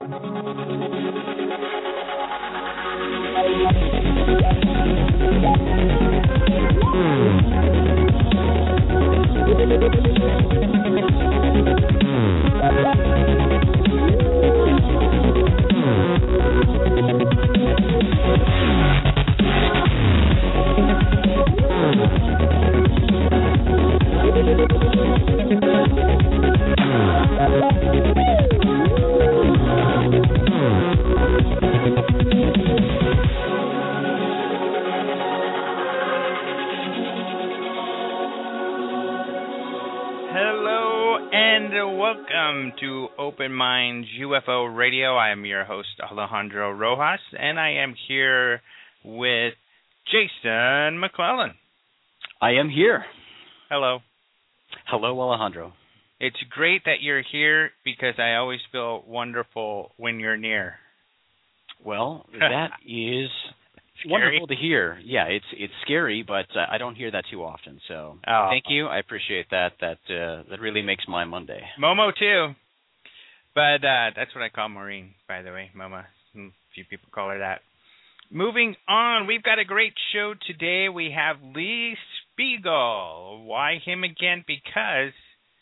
To Open Minds UFO Radio. I am your host, Alejandro Rojas, and I am here with Jason McClellan. I am here. Hello. Hello, Alejandro. It's great that you're here because I always feel wonderful when you're near. Well, that is wonderful to hear. Yeah, it's scary, but I don't hear that too often. So thank you. I appreciate that. That really makes my Monday. Momo too. But that's what I call Maureen, by the way, Mama. A few people call her that. Moving on, we've got a great show today. We have Lee Spiegel. Why him again? Because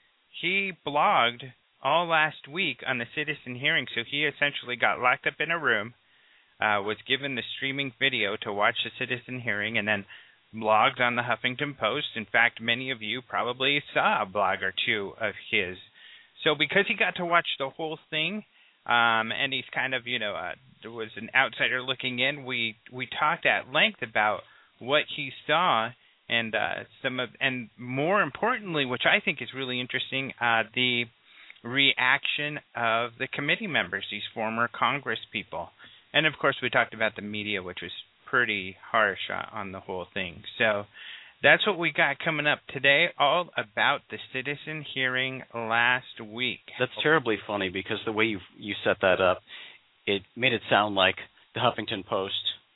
he blogged all last week on the citizen hearing. So he essentially got locked up in a room, was given the streaming video to watch the citizen hearing, and then blogged on the Huffington Post. In fact, many of you probably saw a blog or two of his. So because he got to watch the whole thing, and he's kind of, was an outsider looking in, we talked at length about what he saw and and more importantly, which I think is really interesting, the reaction of the committee members, these former Congress people. And of course, we talked about the media, which was pretty harsh on the whole thing. So that's what we got coming up today, all about the citizen hearing last week. That's terribly funny because the way you set that up, it made it sound like the Huffington Post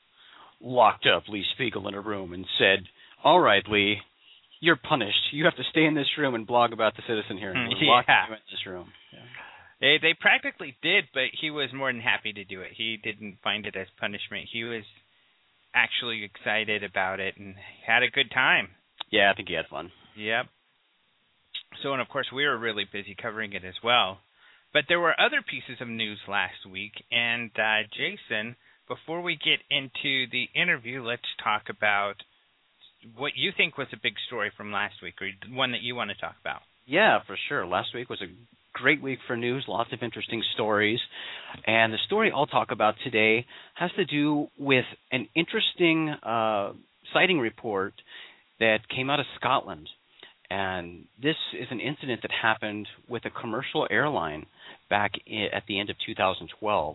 locked up Lee Spiegel in a room and said, "All right, Lee, you're punished. You have to stay in this room and blog about the citizen hearing. We're locking you in this room." Yeah. They practically did, but he was more than happy to do it. He didn't find it as punishment. He was actually excited about it and had a good time. Yeah, I think he had fun. Yep. So, and of course, we were really busy covering it as well. But there were other pieces of news last week. And Jason, before we get into the interview, let's talk about what you think was a big story from last week, or one that you want to talk about. Yeah, for sure. Last week was a great week for news, lots of interesting stories. And the story I'll talk about today has to do with an interesting sighting report that came out of Scotland. And this is an incident that happened with a commercial airline back at the end of 2012.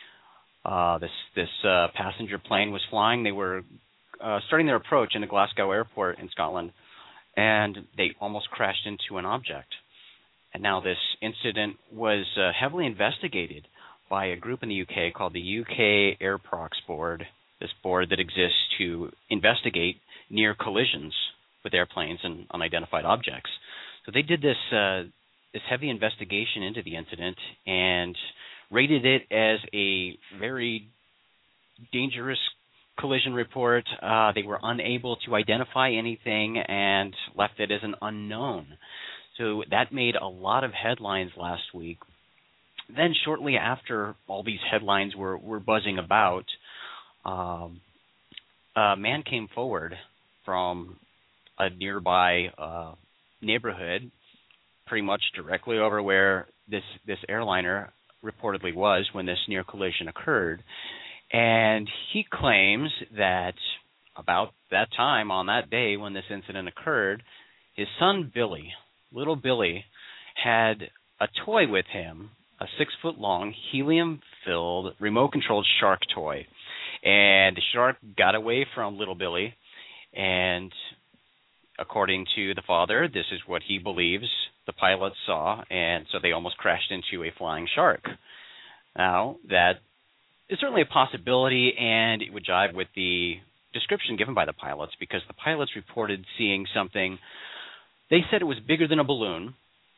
This passenger plane was flying. They were starting their approach into Glasgow Airport in Scotland, and they almost crashed into an object. And now this incident was heavily investigated by a group in the UK called the UK Air Prox Board, this board that exists to investigate near collisions with airplanes and unidentified objects. So they did this heavy investigation into the incident and rated it as a very dangerous collision report. They were unable to identify anything and left it as an unknown. So that made a lot of headlines last week. Then shortly after all these headlines were buzzing about, a man came forward from a nearby neighborhood, pretty much directly over where this airliner reportedly was when this near collision occurred. And he claims that about that time on that day when this incident occurred, his son Billy, little Billy, had a toy with him, a 6-foot-long, helium-filled, remote-controlled shark toy. And the shark got away from little Billy, and according to the father, this is what he believes the pilot saw, and so they almost crashed into a flying shark. Now, that is certainly a possibility, and it would jive with the description given by the pilots, because the pilots reported seeing something. They said it was bigger than a balloon,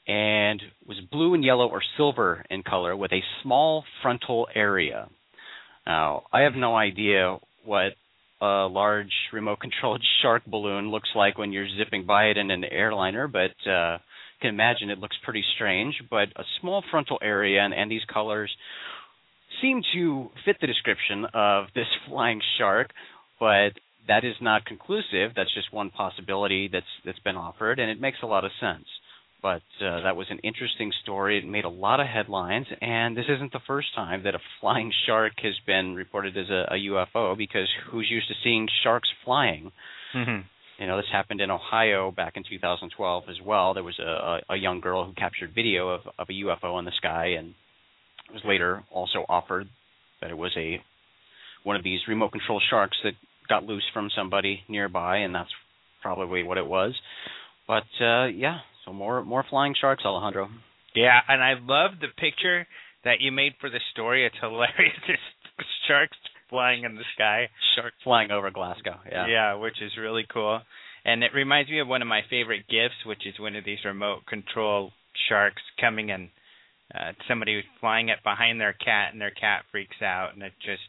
and was blue and yellow or silver in color with a small frontal area. Now, I have no idea what a large remote-controlled shark balloon looks like when you're zipping by it in an airliner, but I can imagine it looks pretty strange. But a small frontal area and these colors seem to fit the description of this flying shark, but that is not conclusive. That's just one possibility that's been offered, and it makes a lot of sense. But that was an interesting story. It made a lot of headlines, and this isn't the first time that a flying shark has been reported as a UFO, because who's used to seeing sharks flying? Mm-hmm. You know, this happened in Ohio back in 2012 as well. There was a young girl who captured video of a UFO in the sky, and it was later also offered that it was one of these remote control sharks that got loose from somebody nearby, and that's probably what it was. But yeah, so more flying sharks, Alejandro. Yeah, and I love the picture that you made for the story. It's hilarious. There's sharks flying in the sky. Shark flying over Glasgow, yeah. Yeah, which is really cool. And it reminds me of one of my favorite GIFs, which is one of these remote control sharks coming and somebody who's flying it behind their cat, and their cat freaks out, and it's just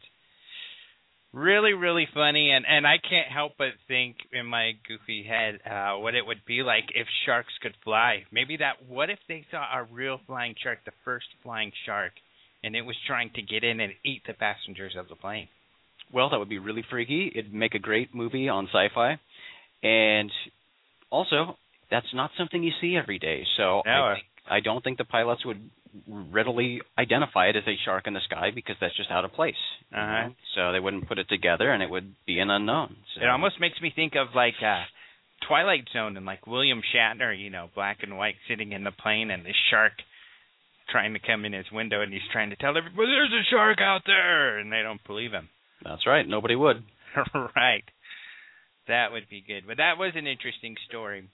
really, really funny. And I can't help but think in my goofy head what it would be like if sharks could fly. What if they saw a real flying shark, the first flying shark, and it was trying to get in and eat the passengers of the plane? Well, that would be really freaky. It'd make a great movie on sci-fi. And also, that's not something you see every day. So No. I don't think the pilots would readily identify it as a shark in the sky, because that's just out of place. You know? So they wouldn't put it together, and it would be an unknown. So. It almost makes me think of like Twilight Zone and like William Shatner, black and white, sitting in the plane, and the shark trying to come in his window, and he's trying to tell everybody, there's a shark out there, and they don't believe him. That's right. Nobody would. Right. That would be good. But that was an interesting story.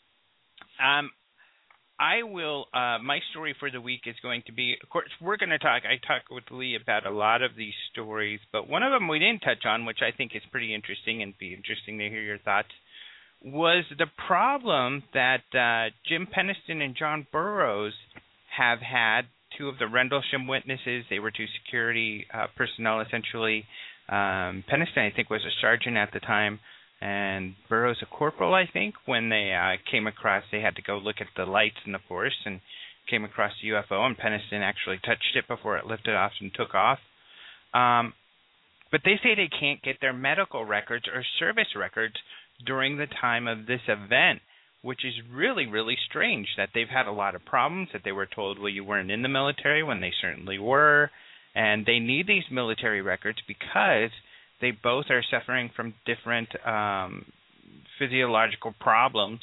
I will, my story for the week is going to be, of course, I talk with Lee about a lot of these stories, but one of them we didn't touch on, which I think is pretty interesting and be interesting to hear your thoughts, was the problem that Jim Penniston and John Burroughs have had, two of the Rendlesham witnesses. They were two security personnel, essentially. Penniston, I think, was a sergeant at the time, and Burroughs a corporal, I think, when they came across, they had to go look at the lights in the forest and came across the UFO, and Penniston actually touched it before it lifted off and took off. But they say they can't get their medical records or service records during the time of this event, which is really, really strange, that they've had a lot of problems, that they were told, well, you weren't in the military, when they certainly were, and they need these military records because they both are suffering from different physiological problems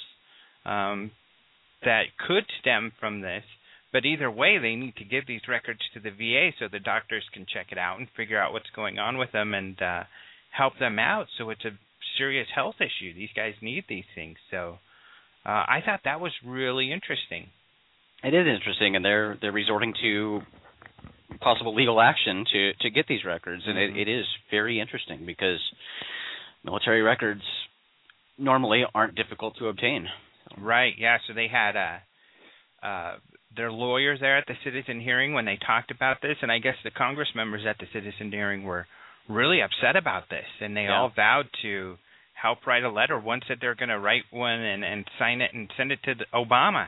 that could stem from this. But either way, they need to give these records to the VA so the doctors can check it out and figure out what's going on with them and help them out. So it's a serious health issue. These guys need these things. So I thought that was really interesting. It is interesting, and they're resorting to possible legal action to get these records, and it is very interesting because military records normally aren't difficult to obtain. Right, yeah, so they had their lawyers there at the citizen hearing when they talked about this, and I guess the Congress members at the citizen hearing were really upset about this, and they all vowed to help write a letter. One said they're going to write one and sign it and send it to Obama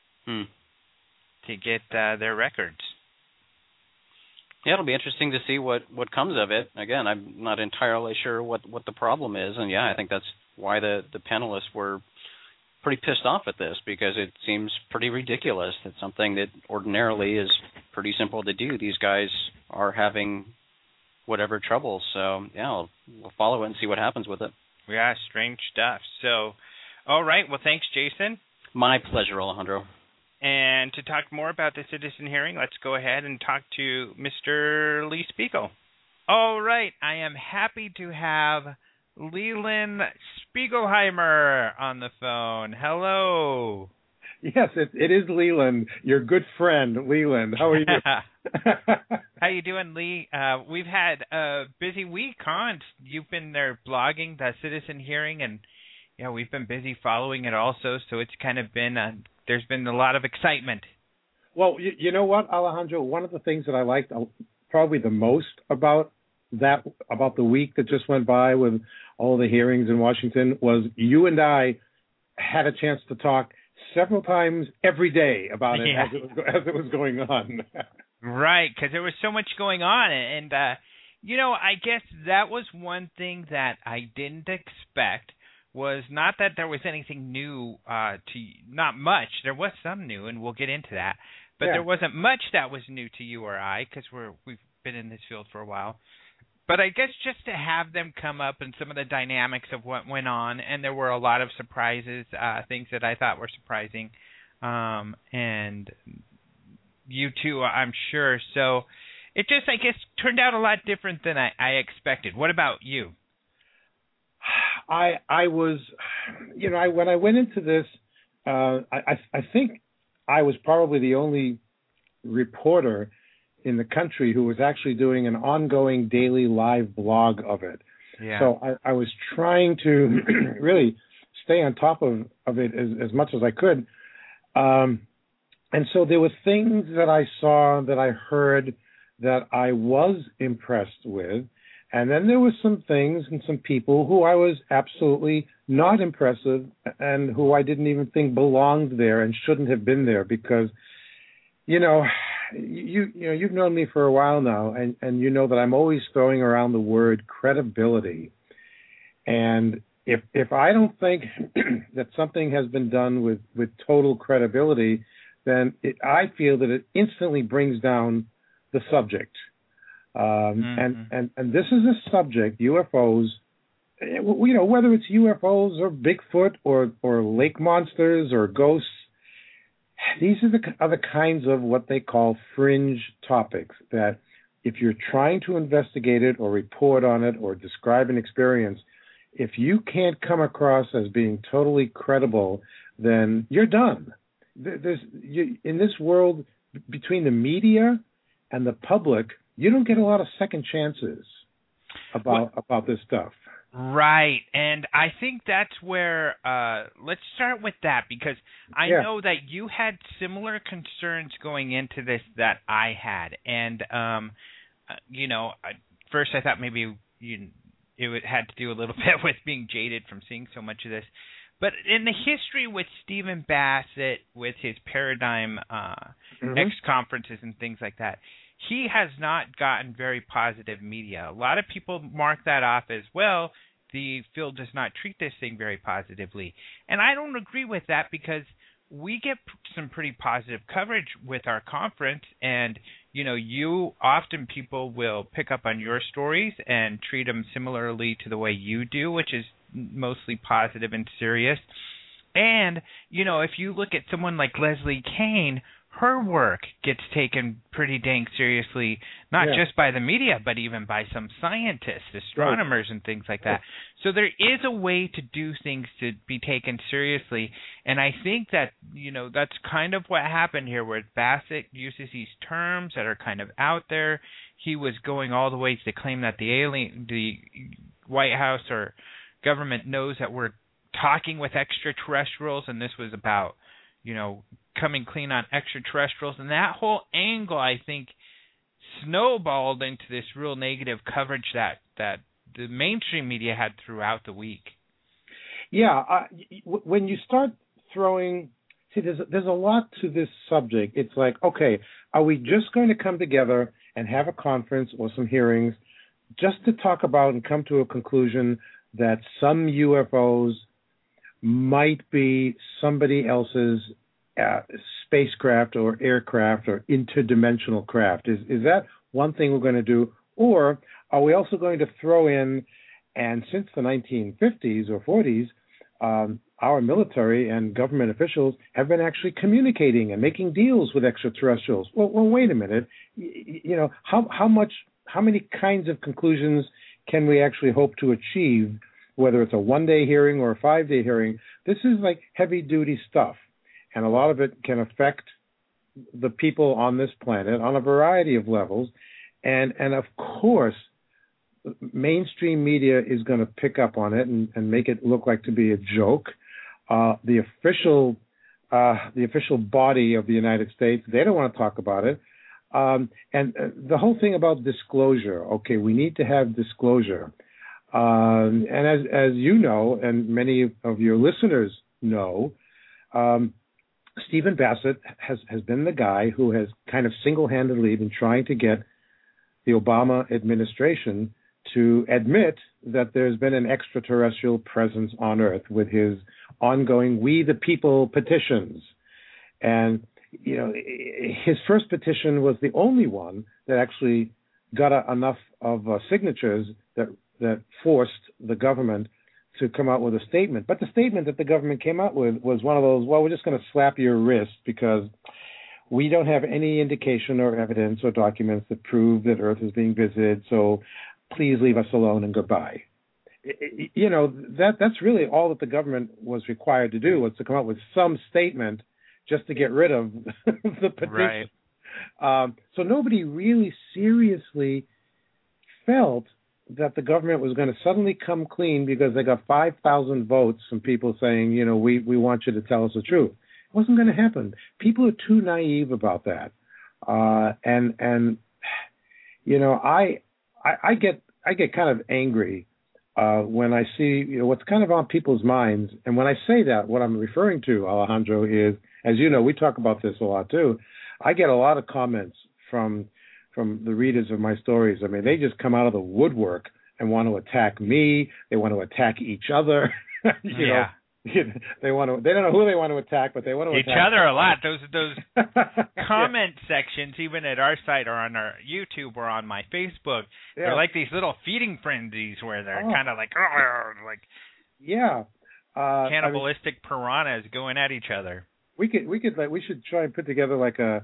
to get their records. Yeah, it'll be interesting to see what comes of it. Again, I'm not entirely sure what the problem is, and I think that's why the panelists were pretty pissed off at this, because it seems pretty ridiculous that something that ordinarily is pretty simple to do, these guys are having whatever trouble. So, we'll follow it and see what happens with it. Yeah, strange stuff. So, all right, well, thanks, Jason. My pleasure, Alejandro. And to talk more about the citizen hearing, let's go ahead and talk to Mr. Lee Spiegel. All right, I am happy to have Leland Spiegelheimer on the phone. Hello. Yes, it is Leland, your good friend, Leland. How are you? How you doing, Lee? We've had a busy week, huh? You've been there blogging the citizen hearing, and Yeah, we've been busy following it also, so it's kind of been there's been a lot of excitement. Well, you know what, Alejandro? One of the things that I liked probably the most about the week that just went by with all the hearings in Washington was you and I had a chance to talk several times every day about it as it was going on. Right, because there was so much going on, and I guess that was one thing that I didn't expect. Was not that there was anything new not much. There was some new, and we'll get into that. But there wasn't much that was new to you or I, because we've been in this field for a while. But I guess just to have them come up and some of the dynamics of what went on, and there were a lot of surprises, things that I thought were surprising, and you too, I'm sure. So it just, I guess, turned out a lot different than I expected. What about you? I was, when I went into this, I think I was probably the only reporter in the country who was actually doing an ongoing daily live blog of it. Yeah. So I was trying to really stay on top of it as much as I could. And so there were things that I saw, that I heard, that I was impressed with. And then there were some things and some people who I was absolutely not impressed with, and who I didn't even think belonged there and shouldn't have been there, because, you've known me for a while now, and you know that I'm always throwing around the word credibility. And if I don't think that something has been done with total credibility, then I feel that it instantly brings down the subject. And this is a subject, UFOs, whether it's UFOs or Bigfoot or lake monsters or ghosts, these are the kinds of what they call fringe topics that if you're trying to investigate it or report on it or describe an experience, if you can't come across as being totally credible, then you're done. In this world, between the media and the public, you don't get a lot of second chances about this stuff. Right, and I think that's where let's start with that, because I know that you had similar concerns going into this that I had, and first I thought maybe it had to do a little bit with being jaded from seeing so much of this. But in the history with Stephen Bassett, with his Paradigm X conferences and things like that, he has not gotten very positive media. A lot of people mark that off as, well, the field does not treat this thing very positively. And I don't agree with that, because we get some pretty positive coverage with our conference, and you often, people will pick up on your stories and treat them similarly to the way you do, which is mostly positive and serious. And if you look at someone like Leslie Kean, her work gets taken pretty dang seriously, not just by the media, but even by some scientists, astronomers, and things like that. So there is a way to do things to be taken seriously, and I think that, that's kind of what happened here, where Bassett uses these terms that are kind of out there. He was going all the way to claim that the White House or government knows that we're talking with extraterrestrials, and this was about, coming clean on extraterrestrials. And that whole angle, I think, snowballed into this real negative coverage that the mainstream media had throughout the week. Yeah, when you start throwing, there's a lot to this subject. It's like, okay, are we just going to come together and have a conference or some hearings just to talk about and come to a conclusion that some UFOs might be somebody else's spacecraft or aircraft or interdimensional craft? Is that one thing we're going to do? Or are we also going to throw in, and since the 1950s or 40s, our military and government officials have been actually communicating and making deals with extraterrestrials? Well, wait a minute. How many kinds of conclusions can we actually hope to achieve, whether it's a one-day hearing or a 5-day hearing? This is like heavy-duty stuff, and a lot of it can affect the people on this planet on a variety of levels. And of course, mainstream media is going to pick up on it and make it look like to be a joke. The official body of the United States, they don't want to talk about it. And the whole thing about disclosure. Okay, we need to have disclosure. And as you know, and many of your listeners know, Stephen Bassett has been the guy who has kind of single-handedly been trying to get the Obama administration to admit that there's been an extraterrestrial presence on Earth with his ongoing We the People petitions. And, you know, his first petition was the only one that actually got enough of signatures that forced the government to come out with a statement. But the statement that the government came out with was one of those, well, we're just going to slap your wrist because we don't have any indication or evidence or documents that prove that Earth is being visited, so please leave us alone and goodbye. You know, that's really all that the government was required to do, was to come up with some statement just to get rid of the petition. Right. So nobody really seriously felt that the government was going to suddenly come clean because they got 5,000 votes from people saying, you know, we want you to tell us the truth. It wasn't going to happen. People are too naive about that. And you know, I get kind of angry when I see, you know, what's kind of on people's minds. And when I say that, what I'm referring to, Alejandro, is, as you know, we talk about this a lot too. I get a lot of comments from the readers of my stories. I mean, they just come out of the woodwork and want to attack me. They want to attack each other. you know, they don't know who they want to attack, but they want to each attack other a lot. Those comment sections, even at our site or on our YouTube or on my Facebook, they're like these little feeding frenzies where they're kind of like cannibalistic piranhas going at each other. We should try and put together like a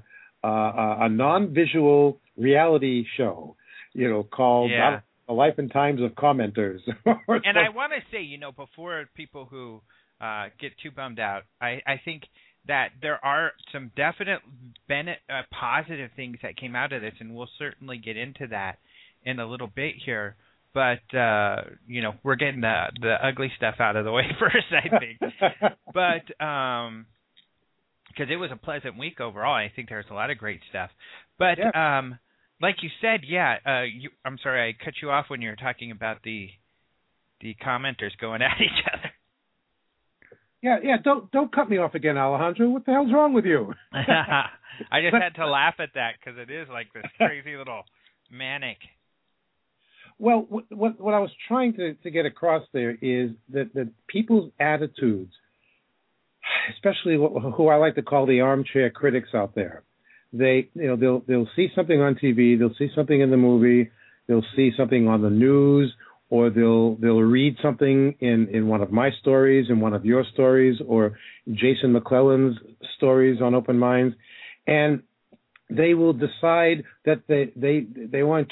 non-visual reality show, you know, called The Life and Times of Commenters. And I want to say, you know, before people who get too bummed out, I think that there are some definite positive things that came out of this, and we'll certainly get into that in a little bit here. But, you know, we're getting the ugly stuff out of the way first, I think. But because it was a pleasant week overall. I think there's a lot of great stuff. But like you said, I'm sorry, I cut you off when you were talking about the commenters going at each other. Yeah, don't cut me off again, Alejandro. What the hell's wrong with you? I just had to laugh at that because it is like this crazy little manic. Well, what I was trying to get across there is that people's attitudes, especially who I like to call the armchair critics out there, they'll see something on TV, they'll see something in the movie, they'll see something on the news, or they'll read something in one of my stories, in one of your stories, or Jason McClellan's stories on Open Minds, and they will decide that they want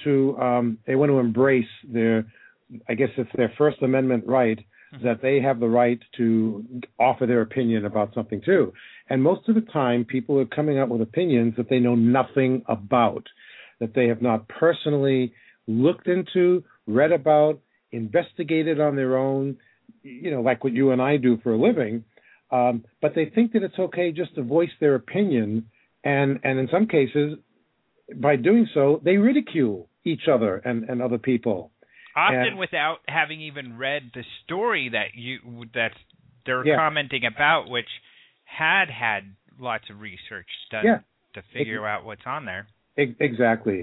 to embrace their, I guess it's their First Amendment right, that they have the right to offer their opinion about something too. And most of the time, people are coming up with opinions that they know nothing about, that they have not personally looked into, read about, investigated on their own, you know, like what you and I do for a living. But they think that it's okay just to voice their opinion. And in some cases, by doing so, they ridicule each other and other people. Often without having even read the story that they're commenting about, which had lots of research done to figure out what's on there. Exactly.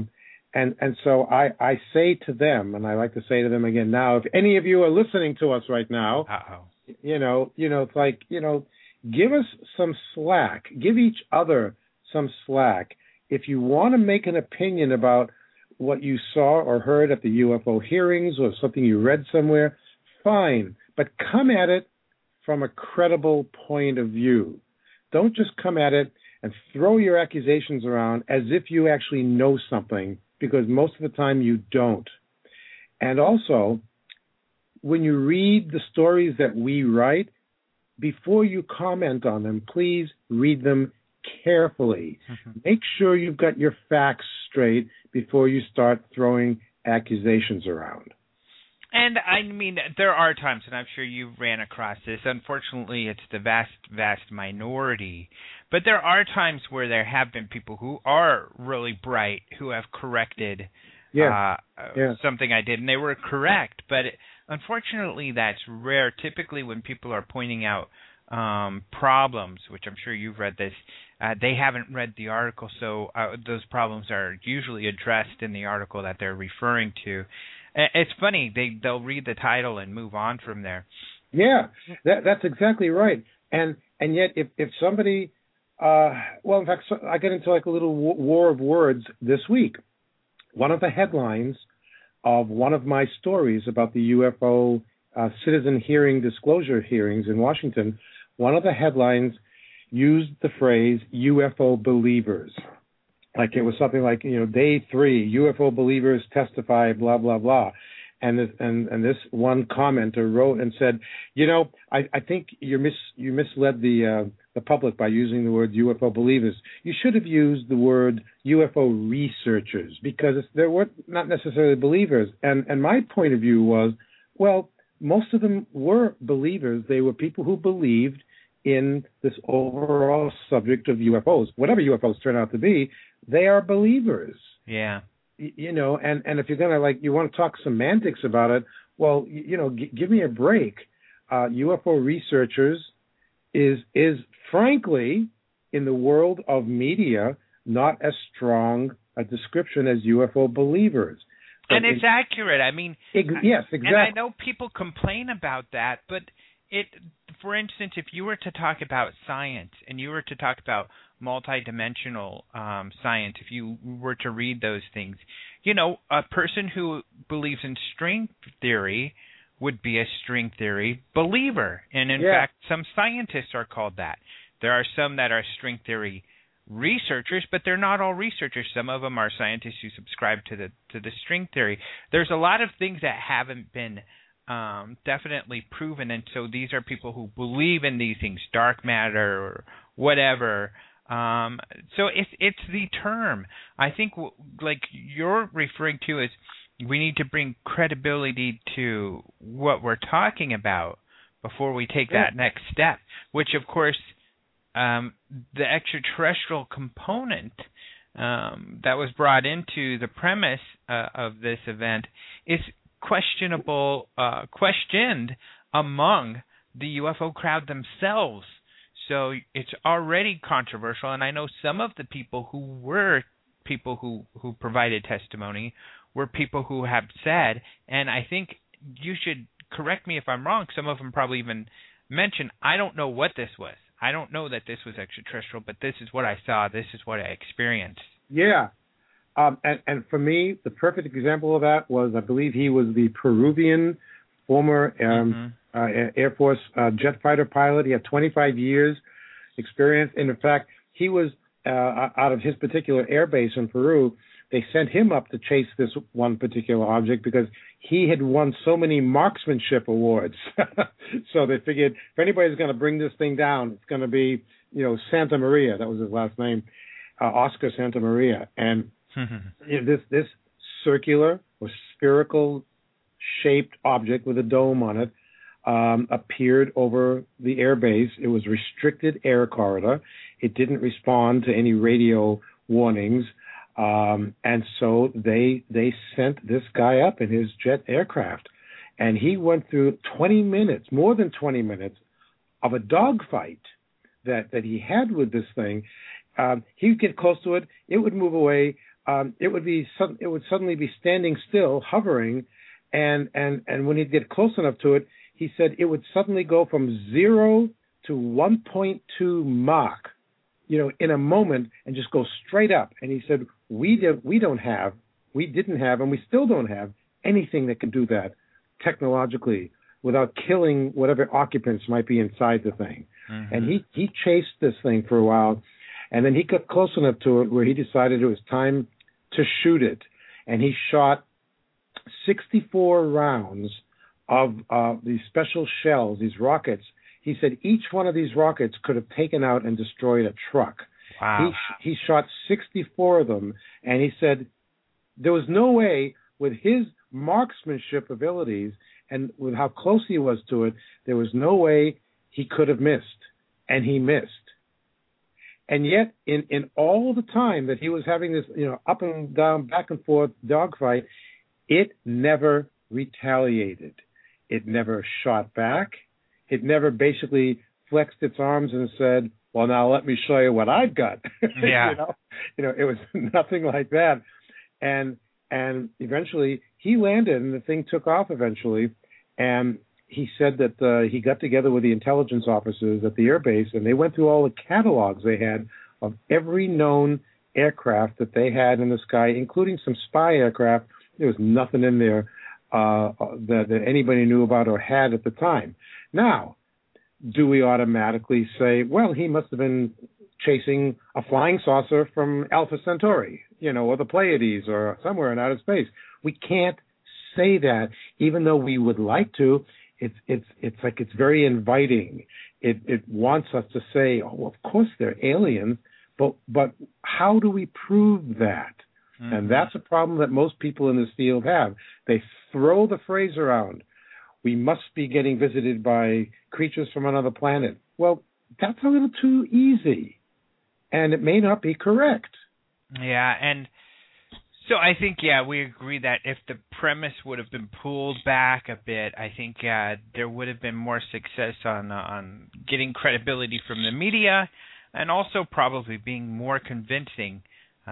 And so I say to them, and I like to say to them again now, if any of you are listening to us right now, you know, it's like, you know, give us some slack, give each other some slack. If you want to make an opinion about what you saw or heard at the UFO hearings or something you read somewhere, fine. But come at it from a credible point of view. Don't just come at it and throw your accusations around as if you actually know something, because most of the time you don't. And also, when you read the stories that we write, before you comment on them, please read them carefully. Make sure you've got your facts straight before you start throwing accusations around. And I mean, there are times, and I'm sure you ran across this. Unfortunately, it's the vast, vast minority. But there are times where there have been people who are really bright who have corrected something I did, and they were correct. But unfortunately, that's rare. Typically, when people are pointing out problems, which I'm sure you've read this, they haven't read the article, so those problems are usually addressed in the article that they're referring to. It's funny, they'll read the title and move on from there. Yeah, that's exactly right. And yet, if somebody, in fact, I get into like a little war of words this week. One of the headlines of one of my stories about the UFO citizen hearing disclosure hearings in Washington, one of the headlines used the phrase UFO believers. Like it was something like, day 3, UFO believers testify, blah, blah, blah. And this one commenter wrote and said, I think you misled the public by using the word UFO believers. You should have used the word UFO researchers, because they were not necessarily believers. And my point of view was, well, most of them were believers. They were people who believed in this overall subject of UFOs. Whatever UFOs turn out to be, they are believers. Yeah. And if you're going to, you want to talk semantics about it, well, give me a break. UFO researchers is frankly, in the world of media, not as strong a description as UFO believers. And it's accurate. I mean, yes, exactly. And I know people complain about that, but for instance, if you were to talk about science and you were to talk about multidimensional science, if you were to read those things, a person who believes in string theory would be a string theory believer. And in fact, some scientists are called that. There are some that are string theory researchers, but they're not all researchers. Some of them are scientists who subscribe to the string theory. There's a lot of things that haven't been definitely proven, and so these are people who believe in these things, dark matter or whatever. So it's the term. I think like you're referring to is we need to bring credibility to what we're talking about before we take that next step, which of course the extraterrestrial component that was brought into the premise of this event is questioned among the UFO crowd themselves. So it's already controversial, and I know some of the people who provided testimony were people who have said, and I think you should correct me if I'm wrong, some of them probably even mentioned, I don't know what this was. I don't know that this was extraterrestrial, but this is what I saw. This is what I experienced. Yeah. And for me, the perfect example of that was, I believe he was the Peruvian former Air Force jet fighter pilot. He had 25 years experience. And in fact, he was out of his particular air base in Peru. They sent him up to chase this one particular object because he had won so many marksmanship awards. So they figured if anybody's going to bring this thing down, it's going to be, Santa Maria. That was his last name, Oscar Santa Maria. And this circular or spherical shaped object with a dome on it appeared over the air base. It was restricted air corridor. It didn't respond to any radio warnings. And so they sent this guy up in his jet aircraft. And he went through 20 minutes, more than 20 minutes, of a dogfight that he had with this thing. He would get close to it. It would move away. It would suddenly be standing still, hovering. And when he'd get close enough to it, he said it would suddenly go from 0 to 1.2 Mach, in a moment, and just go straight up. And he said, we didn't have, and we still don't have anything that can do that technologically without killing whatever occupants might be inside the thing. Mm-hmm. And he chased this thing for a while, and then he got close enough to it where he decided it was time to shoot it. And he shot 64 rounds of these special shells, these rockets. He said each one of these rockets could have taken out and destroyed a truck. Wow. He shot 64 of them, and he said there was no way with his marksmanship abilities and with how close he was to it, there was no way he could have missed, and he missed. And yet, in all the time that he was having this, up and down, back and forth dogfight, it never retaliated. It never shot back. It never basically flexed its arms and said, "Well, now let me show you what I've got." Yeah. It was nothing like that. And eventually he landed, and the thing took off eventually. And he said that he got together with the intelligence officers at the air base, and they went through all the catalogs they had of every known aircraft that they had in the sky, including some spy aircraft. There was nothing in there that anybody knew about or had at the time. Now, do we automatically say, well, he must have been chasing a flying saucer from Alpha Centauri, or the Pleiades or somewhere in outer space? We can't say that, even though we would like to. It's like it's very inviting. It wants us to say, oh, of course they're aliens, but how do we prove that? Mm-hmm. And that's a problem that most people in this field have. They throw the phrase around. We must be getting visited by creatures from another planet. Well, that's a little too easy, and it may not be correct. Yeah, and so I think, we agree that if the premise would have been pulled back a bit, I think there would have been more success on getting credibility from the media, and also probably being more convincing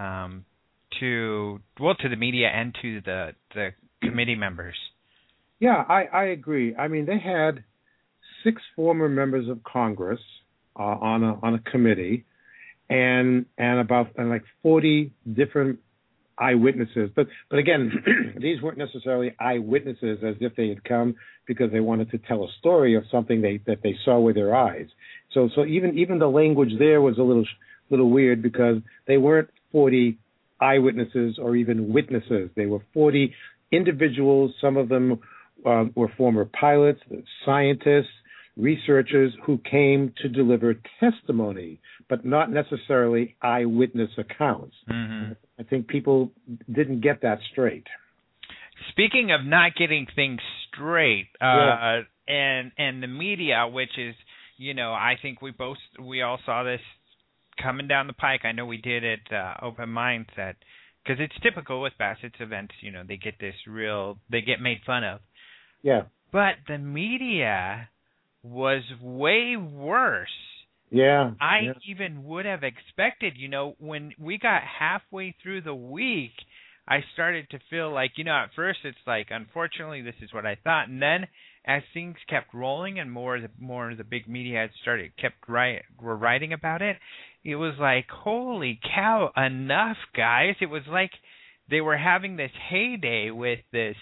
to the media and to the committee members. Yeah, I agree. I mean, they had 6 former members of Congress on a committee, and about 40 different eyewitnesses. But again, these weren't necessarily eyewitnesses as if they had come because they wanted to tell a story of something that they saw with their eyes. So even the language there was a little weird, because they weren't 40 eyewitnesses or even witnesses. They were 40 individuals. Some of them were former pilots, scientists, researchers who came to deliver testimony, but not necessarily eyewitness accounts. Mm-hmm. I think people didn't get that straight. Speaking of not getting things straight, and the media, which is, I think we all saw this coming down the pike. I know we did at Open Minds, that because it's typical with Bassett's events, they get made fun of. Yeah. But the media was way worse. Yeah. I even would have expected, when we got halfway through the week, I started to feel like, at first it's like, unfortunately, this is what I thought. And then as things kept rolling and more of the big media were writing about it, it was like, holy cow, enough, guys. It was like they were having this heyday with this,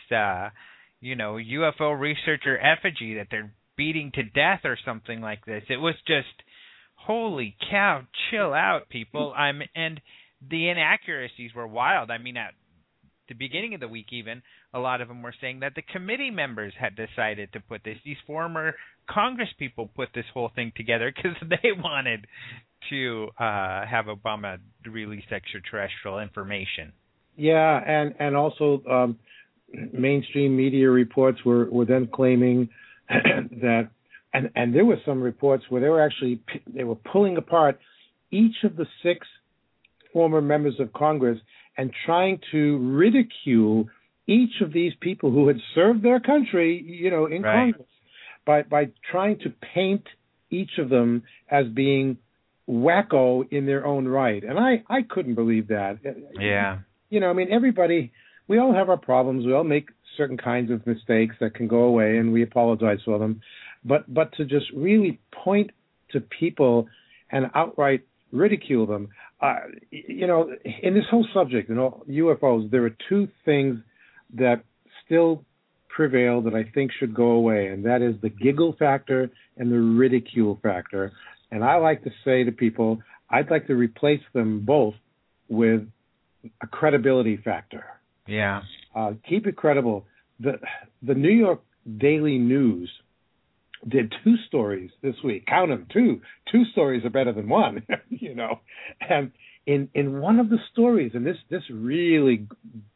UFO researcher effigy that they're beating to death or something like this. It was just, holy cow, chill out, people. And the inaccuracies were wild. I mean, at the beginning of the week even, a lot of them were saying that the committee members had decided to put this. These former Congress people put this whole thing together because they wanted to have Obama release extraterrestrial information. Yeah, and also mainstream media reports were then claiming that, and there were some reports where they were pulling apart each of the 6 former members of Congress and trying to ridicule each of these people who had served their country, in right. Congress, by trying to paint each of them as being wacko in their own right. And I couldn't believe that. Yeah. Everybody, we all have our problems. We all make certain kinds of mistakes that can go away, and we apologize for them. But to just really point to people and outright ridicule them, in this whole subject, UFOs, there are 2 things that still prevail that I think should go away, and that is the giggle factor and the ridicule factor. And I like to say to people, I'd like to replace them both with a credibility factor. Yeah. Keep it credible. The New York Daily News did 2 stories this week. Count them, 2. 2 stories are better than one, And in one of the stories, and this really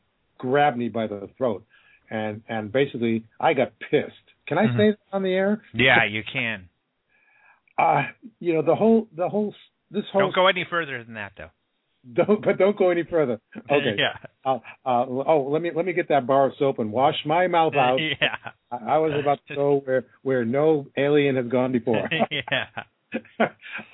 grabbed me by the throat, and basically I got pissed. Can I say that on the air? Yeah, you can. You know, this whole. Don't go any further than that, though. Don't go any further. Okay. Yeah. Let me get that bar of soap and wash my mouth out. Yeah. I was about to go where no alien has gone before. Yeah.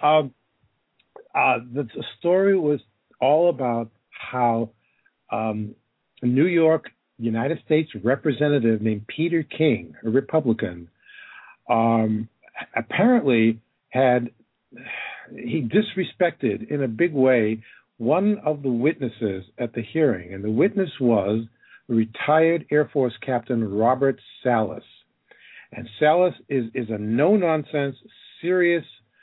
The story was all about how a New York, United States representative named Peter King, a Republican, apparently he disrespected in a big way one of the witnesses at the hearing, and the witness was retired Air Force Captain Robert Salas. And Salas is a no-nonsense, serious,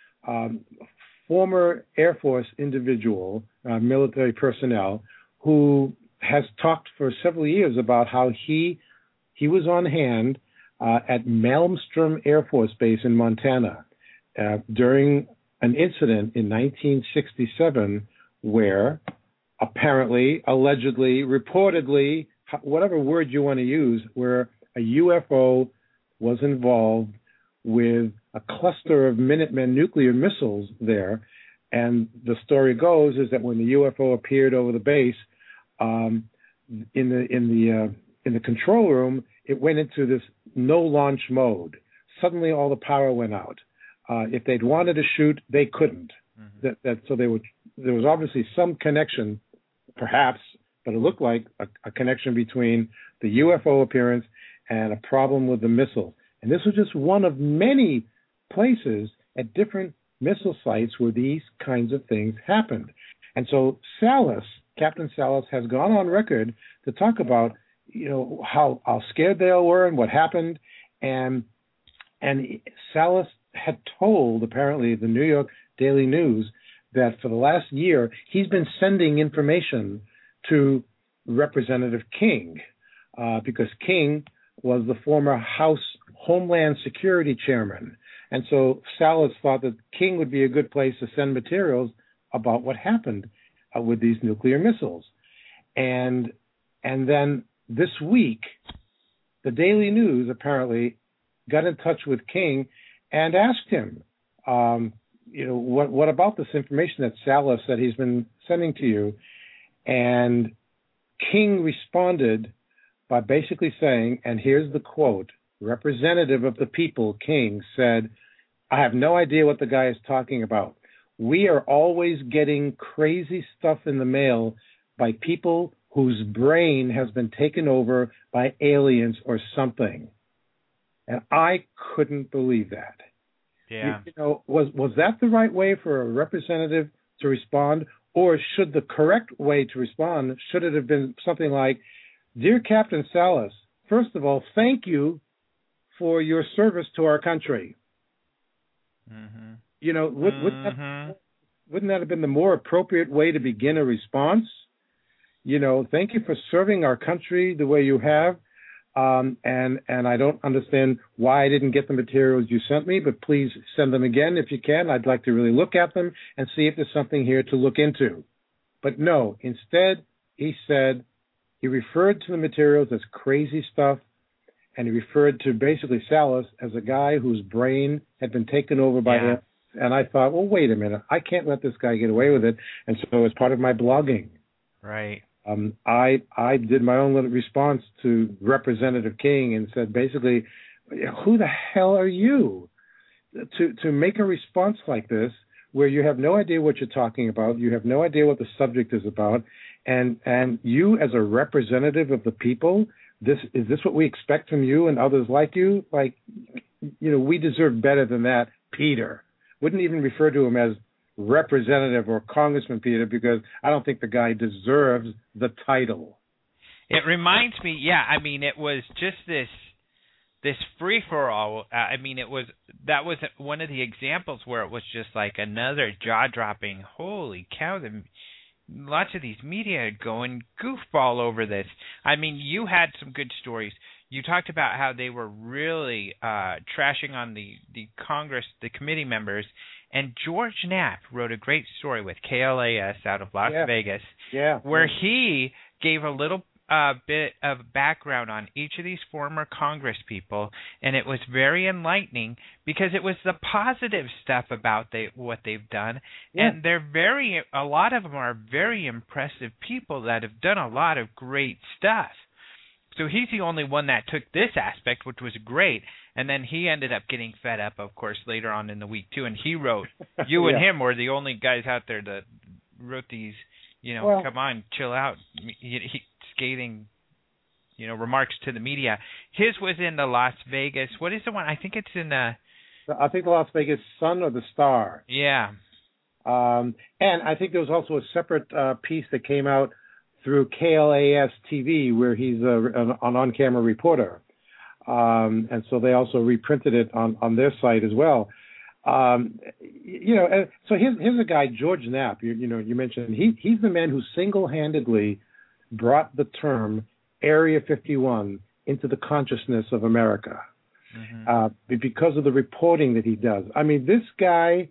former Air Force individual, military personnel, who has talked for several years about how he was on hand at Malmstrom Air Force Base in Montana during an incident in 1967 where apparently, allegedly, reportedly, whatever word you want to use, where a UFO was involved with a cluster of Minuteman nuclear missiles there. And the story goes is that when the UFO appeared over the base, in the control room, it went into this no launch mode. Suddenly, all the power went out. If they'd wanted to shoot, they couldn't. Mm-hmm. So there was obviously some connection, perhaps, but it looked like a connection between the UFO appearance and a problem with the missile. And this was just one of many places at different missile sites where these kinds of things happened. And so Captain Salas has gone on record to talk about, you know, how scared they all were and what happened. And Salas had told, apparently, the New York Daily News that for the last year, he's been sending information to Representative King, because King was the former House Homeland Security Chairman. And so Salas thought that King would be a good place to send materials about what happened with these nuclear missiles. And then this week, the Daily News apparently got in touch with King and asked him, you know, what about this information that Salas said he's been sending to you? And King responded by basically saying, and here's the quote, Representative of the People, King, said, I have no idea what the guy is talking about. We are always getting crazy stuff in the mail by people whose brain has been taken over by aliens or something. And I couldn't believe that. Yeah. You know, was that the right way for a representative to respond? Or should the correct way to respond, should it have been something like, Dear Captain Salas, first of all, thank you for your service to our country. Mm-hmm. You know, wouldn't that have been the more appropriate way to begin a response? You know, thank you for serving our country the way you have. And I don't understand why I didn't get the materials you sent me, but please send them again if you can. I'd like to really look at them and see if there's something here to look into. But no, instead, he referred to the materials as crazy stuff, and he referred to basically Salas as a guy whose brain had been taken over by him. And I thought, well, wait a minute, I can't let this guy get away with it. And so as part of my blogging, right, I did my own little response to Representative King and said, basically, who the hell are you to make a response like this where you have no idea what you're talking about, you have no idea what the subject is about, and you as a representative of the people, is this what we expect from you and others like you? Like, you know, we deserve better than that, Peter. Wouldn't even refer to him as Representative or Congressman Peter, because I don't think the guy deserves the title. It reminds me, I mean, it was just this free for all. I mean, that was one of the examples where it was just like another jaw dropping. Holy cow! Lots of these media going goofball over this. I mean, you had some good stories. You talked about how they were really trashing on the Congress, the committee members. And George Knapp wrote a great story with KLAS out of Las Vegas, where he gave a little a bit of background on each of these former Congress people, and it was very enlightening because it was the positive stuff about what they've done, and a lot of them are very impressive people that have done a lot of great stuff. So he's the only one that took this aspect, which was great, and then he ended up getting fed up, of course, later on in the week too, and he wrote, you and him were the only guys out there that wrote these, come on, chill out, scathing, remarks to the media. His was in the Las Vegas, what is the one? I think it's in the Las Vegas Sun or the Star. Yeah. And I think there was also a separate piece that came out through KLAS TV, where he's an on-camera reporter. And so they also reprinted it on their site as well. So here's a guy, George Knapp, you mentioned. He's the man who single-handedly brought the term Area 51 into the consciousness of America, because of the reporting that he does. I mean, this guy,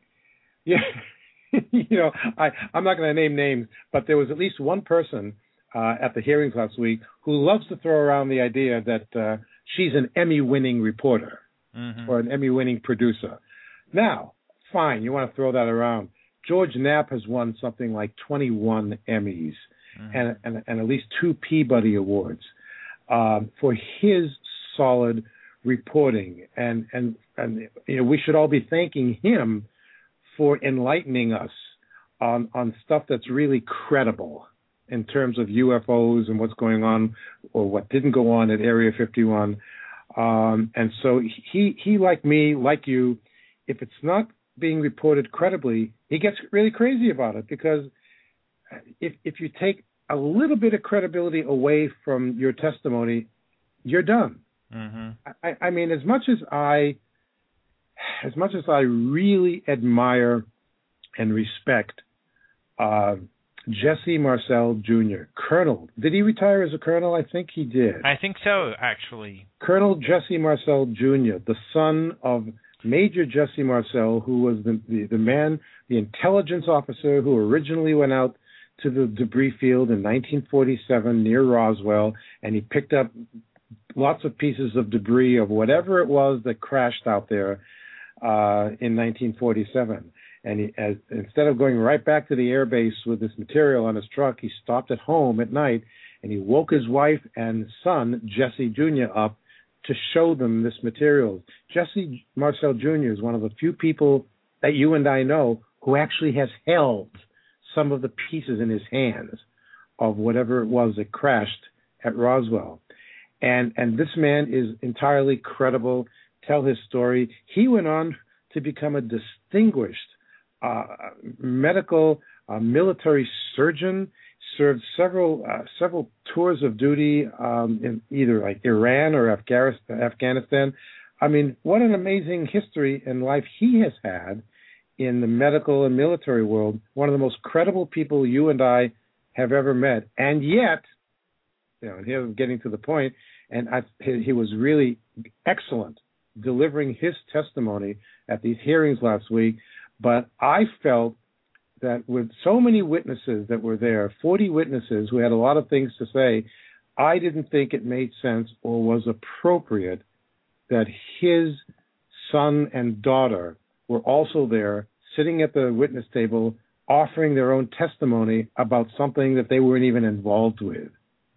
I'm not going to name names, but there was at least one person at the hearings last week who loves to throw around the idea that she's an Emmy-winning reporter or an Emmy-winning producer. Now, fine, you want to throw that around. George Knapp has won something like 21 Emmys and at least 2 Peabody Awards for his solid reporting. And we should all be thanking him for enlightening us on stuff that's really credible in terms of UFOs and what's going on or what didn't go on at Area 51. And so he, like me, like you, if it's not being reported credibly, he gets really crazy about it, because if you take a little bit of credibility away from your testimony, you're done. I mean, as much as I really admire and respect Jesse Marcel Jr., Colonel. Did he retire as a colonel? I think he did. I think so, actually. Colonel Jesse Marcel Jr., the son of Major Jesse Marcel, who was the man, the intelligence officer who originally went out to the debris field in 1947 near Roswell, and he picked up lots of pieces of debris of whatever it was that crashed out there in 1947. And instead of going right back to the air base with this material on his truck, he stopped at home at night and he woke his wife and son, Jesse Jr., up to show them this material. Jesse Marcel Jr. is one of the few people that you and I know who actually has held some of the pieces in his hands of whatever it was that crashed at Roswell. And this man is entirely credible, tell his story. He went on to become a distinguished medical military surgeon, served several tours of duty in either like Iran or Afghanistan. I mean, what an amazing history and life he has had in the medical and military world. One of the most credible people you and I have ever met. And yet, and here I'm getting to the point, and he was really excellent delivering his testimony at these hearings last week. But I felt that with so many witnesses that were there, 40 witnesses who had a lot of things to say, I didn't think it made sense or was appropriate that his son and daughter were also there sitting at the witness table offering their own testimony about something that they weren't even involved with.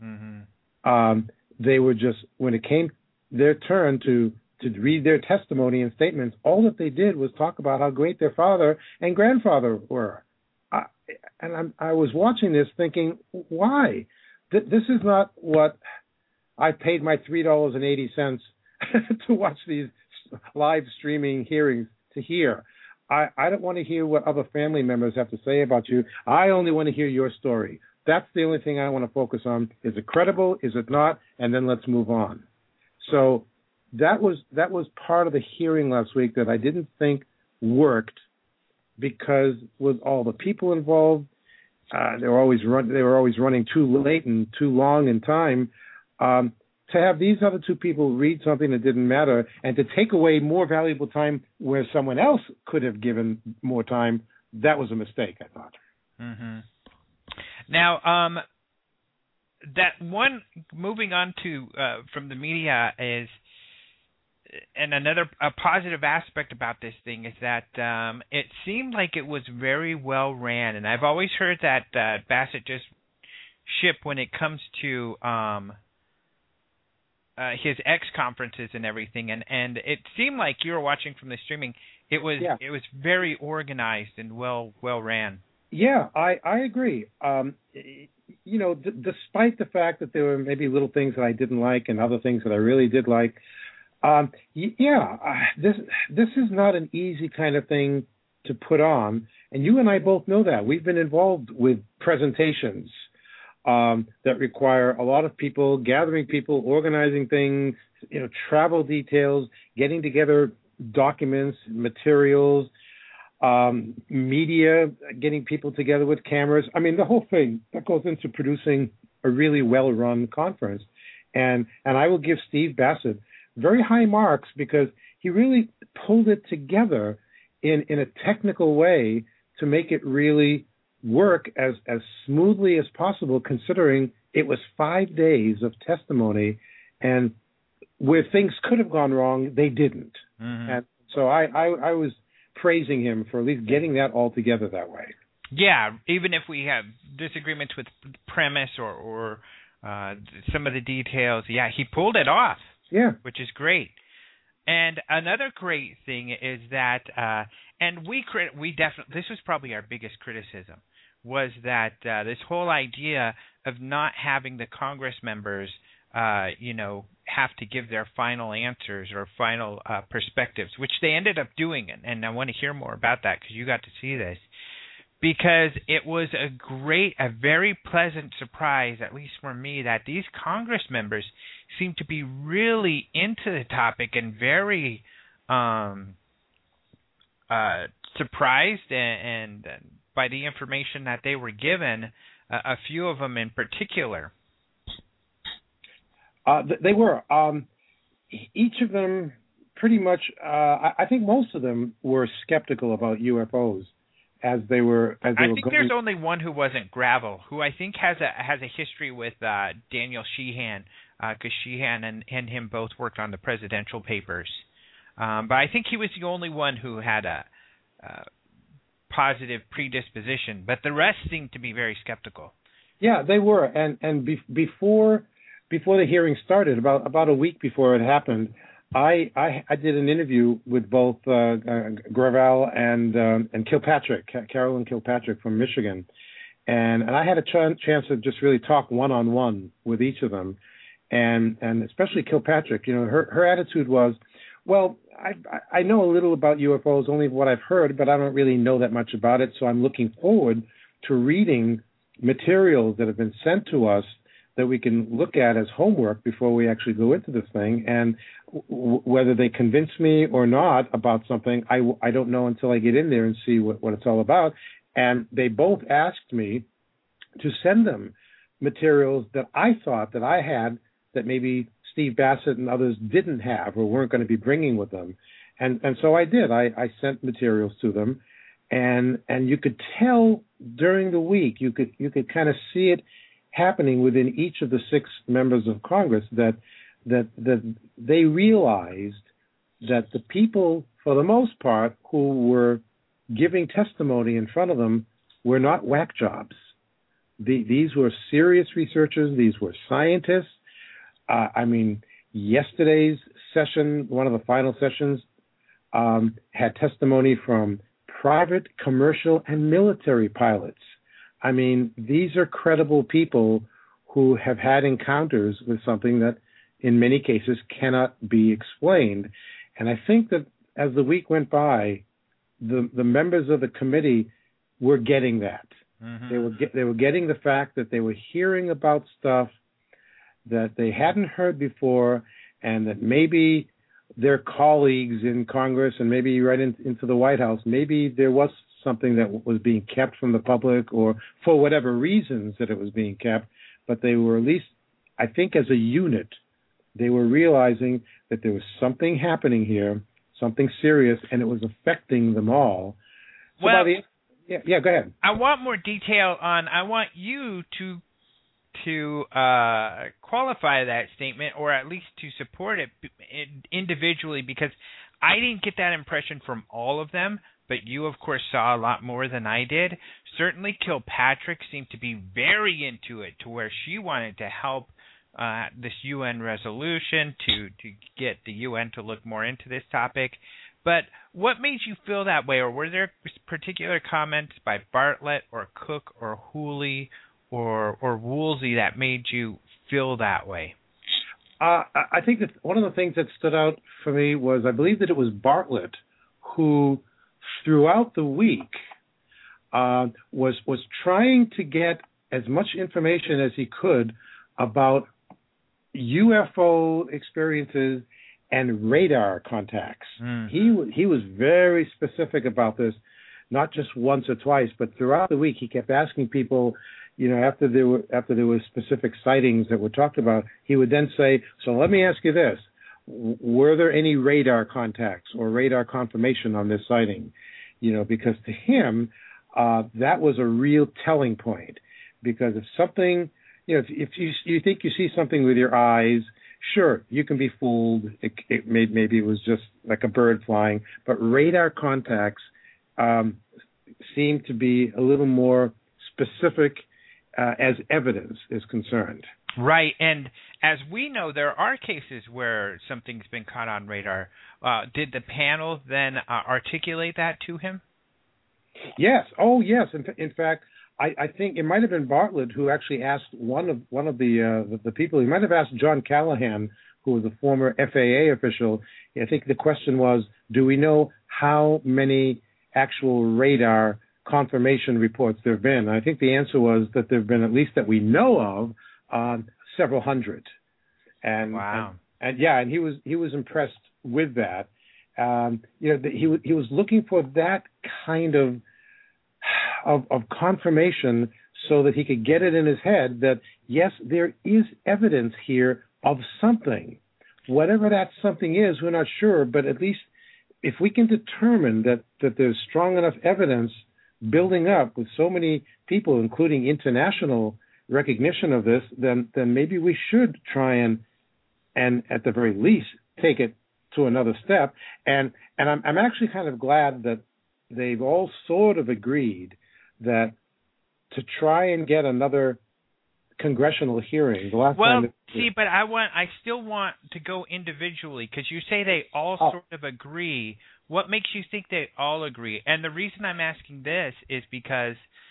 They were just, when it came their turn to read their testimony and statements, all that they did was talk about how great their father and grandfather were. I was watching this thinking, why? This is not what I paid my $3.80 to watch these live streaming hearings to hear. I don't want to hear what other family members have to say about you. I only want to hear your story. That's the only thing I want to focus on. Is it credible? Is it not? And then let's move on. So that was part of the hearing last week that I didn't think worked, because with all the people involved, they were always running too late and too long in time. To have these other two people read something that didn't matter and to take away more valuable time where someone else could have given more time, that was a mistake, I thought. Now, that one, moving on to from the media is, and a positive aspect about this thing is that it seemed like it was very well ran, and I've always heard that Bassett just ship when it comes to his X conferences and everything, and it seemed like you were watching from the streaming. It was very organized and well ran. Yeah, I agree. Despite the fact that there were maybe little things that I didn't like and other things that I really did like, this is not an easy kind of thing to put on, and you and I both know that. We've been involved with presentations that require a lot of people, gathering people, organizing things, travel details, getting together documents, materials, media, getting people together with cameras. I mean, the whole thing that goes into producing a really well-run conference. And I will give Steve Bassett very high marks because he really pulled it together in a technical way to make it really work as smoothly as possible, considering it was 5 days of testimony, and where things could have gone wrong, they didn't. Mm-hmm. And so I was praising him for at least getting that all together that way. Yeah, even if we have disagreements with premise or some of the details, he pulled it off. Yeah, which is great. And another great thing is that, and we definitely, this was probably our biggest criticism, was that this whole idea of not having the Congress members, have to give their final answers or final perspectives, which they ended up doing. And I want to hear more about that because you got to see this. Because it was a very pleasant surprise, at least for me, that these Congress members seemed to be really into the topic and very surprised and by the information that they were given, a few of them in particular. They were. Each of them pretty much, I think most of them were skeptical about UFOs. I think there's only one who wasn't, Gravel, who I think has a history with Daniel Sheehan, because Sheehan and him both worked on the presidential papers. But I think he was the only one who had a positive predisposition. But the rest seemed to be very skeptical. Yeah, they were. And before the hearing started, about a week before it happened, I did an interview with both Gravel and Kilpatrick, Carolyn Kilpatrick from Michigan, and I had a chance to just really talk one-on-one with each of them, and especially Kilpatrick. Her attitude was, well, I know a little about UFOs, only what I've heard, but I don't really know that much about it, so I'm looking forward to reading materials that have been sent to us that we can look at as homework before we actually go into this thing. And whether they convince me or not about something, I don't know until I get in there and see what it's all about. And they both asked me to send them materials that I thought that I had that maybe Steve Bassett and others didn't have or weren't going to be bringing with them. And so I did. I sent materials to them. And you could tell during the week, you could kind of see it happening within each of the 6 members of Congress that they realized that the people, for the most part, who were giving testimony in front of them were not whack jobs. These were serious researchers. These were scientists. Yesterday's session, one of the final sessions, had testimony from private, commercial, and military pilots. These are credible people who have had encounters with something that in many cases cannot be explained. And I think that as the week went by, the members of the committee were getting that. Mm-hmm. They were getting the fact that they were hearing about stuff that they hadn't heard before, and that maybe their colleagues in Congress and maybe right into the White House, maybe there was something that was being kept from the public, or for whatever reasons that it was being kept, but they were, at least, I think as a unit, they were realizing that there was something happening here, something serious, and it was affecting them all. So well, go ahead. I want more detail on, I want you to to qualify that statement, or at least to support it individually, because I didn't get that impression from all of them, but you, of course, saw a lot more than I did. Certainly Kilpatrick seemed to be very into it, to where she wanted to help this UN resolution to get the UN to look more into this topic. But what made you feel that way, or were there particular comments by Bartlett or Cook or Hooley or Woolsey that made you feel that way? I think that one of the things that stood out for me was, I believe that it was Bartlett who, throughout the week, was trying to get as much information as he could about UFO experiences and radar contacts. He was very specific about this, not just once or twice, but throughout the week he kept asking people, after there were specific sightings that were talked about, he would then say, "So let me ask you this: were there any radar contacts or radar confirmation on this sighting?" Because to him, that was a real telling point. Because if something, if you think you see something with your eyes, sure, you can be fooled. Maybe it was just like a bird flying, but radar contacts seem to be a little more specific as evidence is concerned. Right, and as we know, there are cases where something's been caught on radar. Did the panel then articulate that to him? Yes. Oh, yes. In fact, I think it might have been Bartlett who actually asked one of the people. He might have asked John Callahan, who was a former FAA official. I think the question was, do we know how many actual radar confirmation reports there have been? And I think the answer was that there have been, at least that we know of, several hundred. And wow. And he was impressed with that. He was looking for that kind of confirmation so that he could get it in his head that, yes, there is evidence here of something. Whatever that something is, we're not sure, but at least if we can determine that there's strong enough evidence building up with so many people, including international recognition of this, then maybe we should try and at the very least take it to another step. And I'm actually kind of glad that they've all sort of agreed that to try and get another congressional hearing. The last time but I still want to go individually, because you say they all sort of agree. What makes you think they all agree? And the reason I'm asking this is because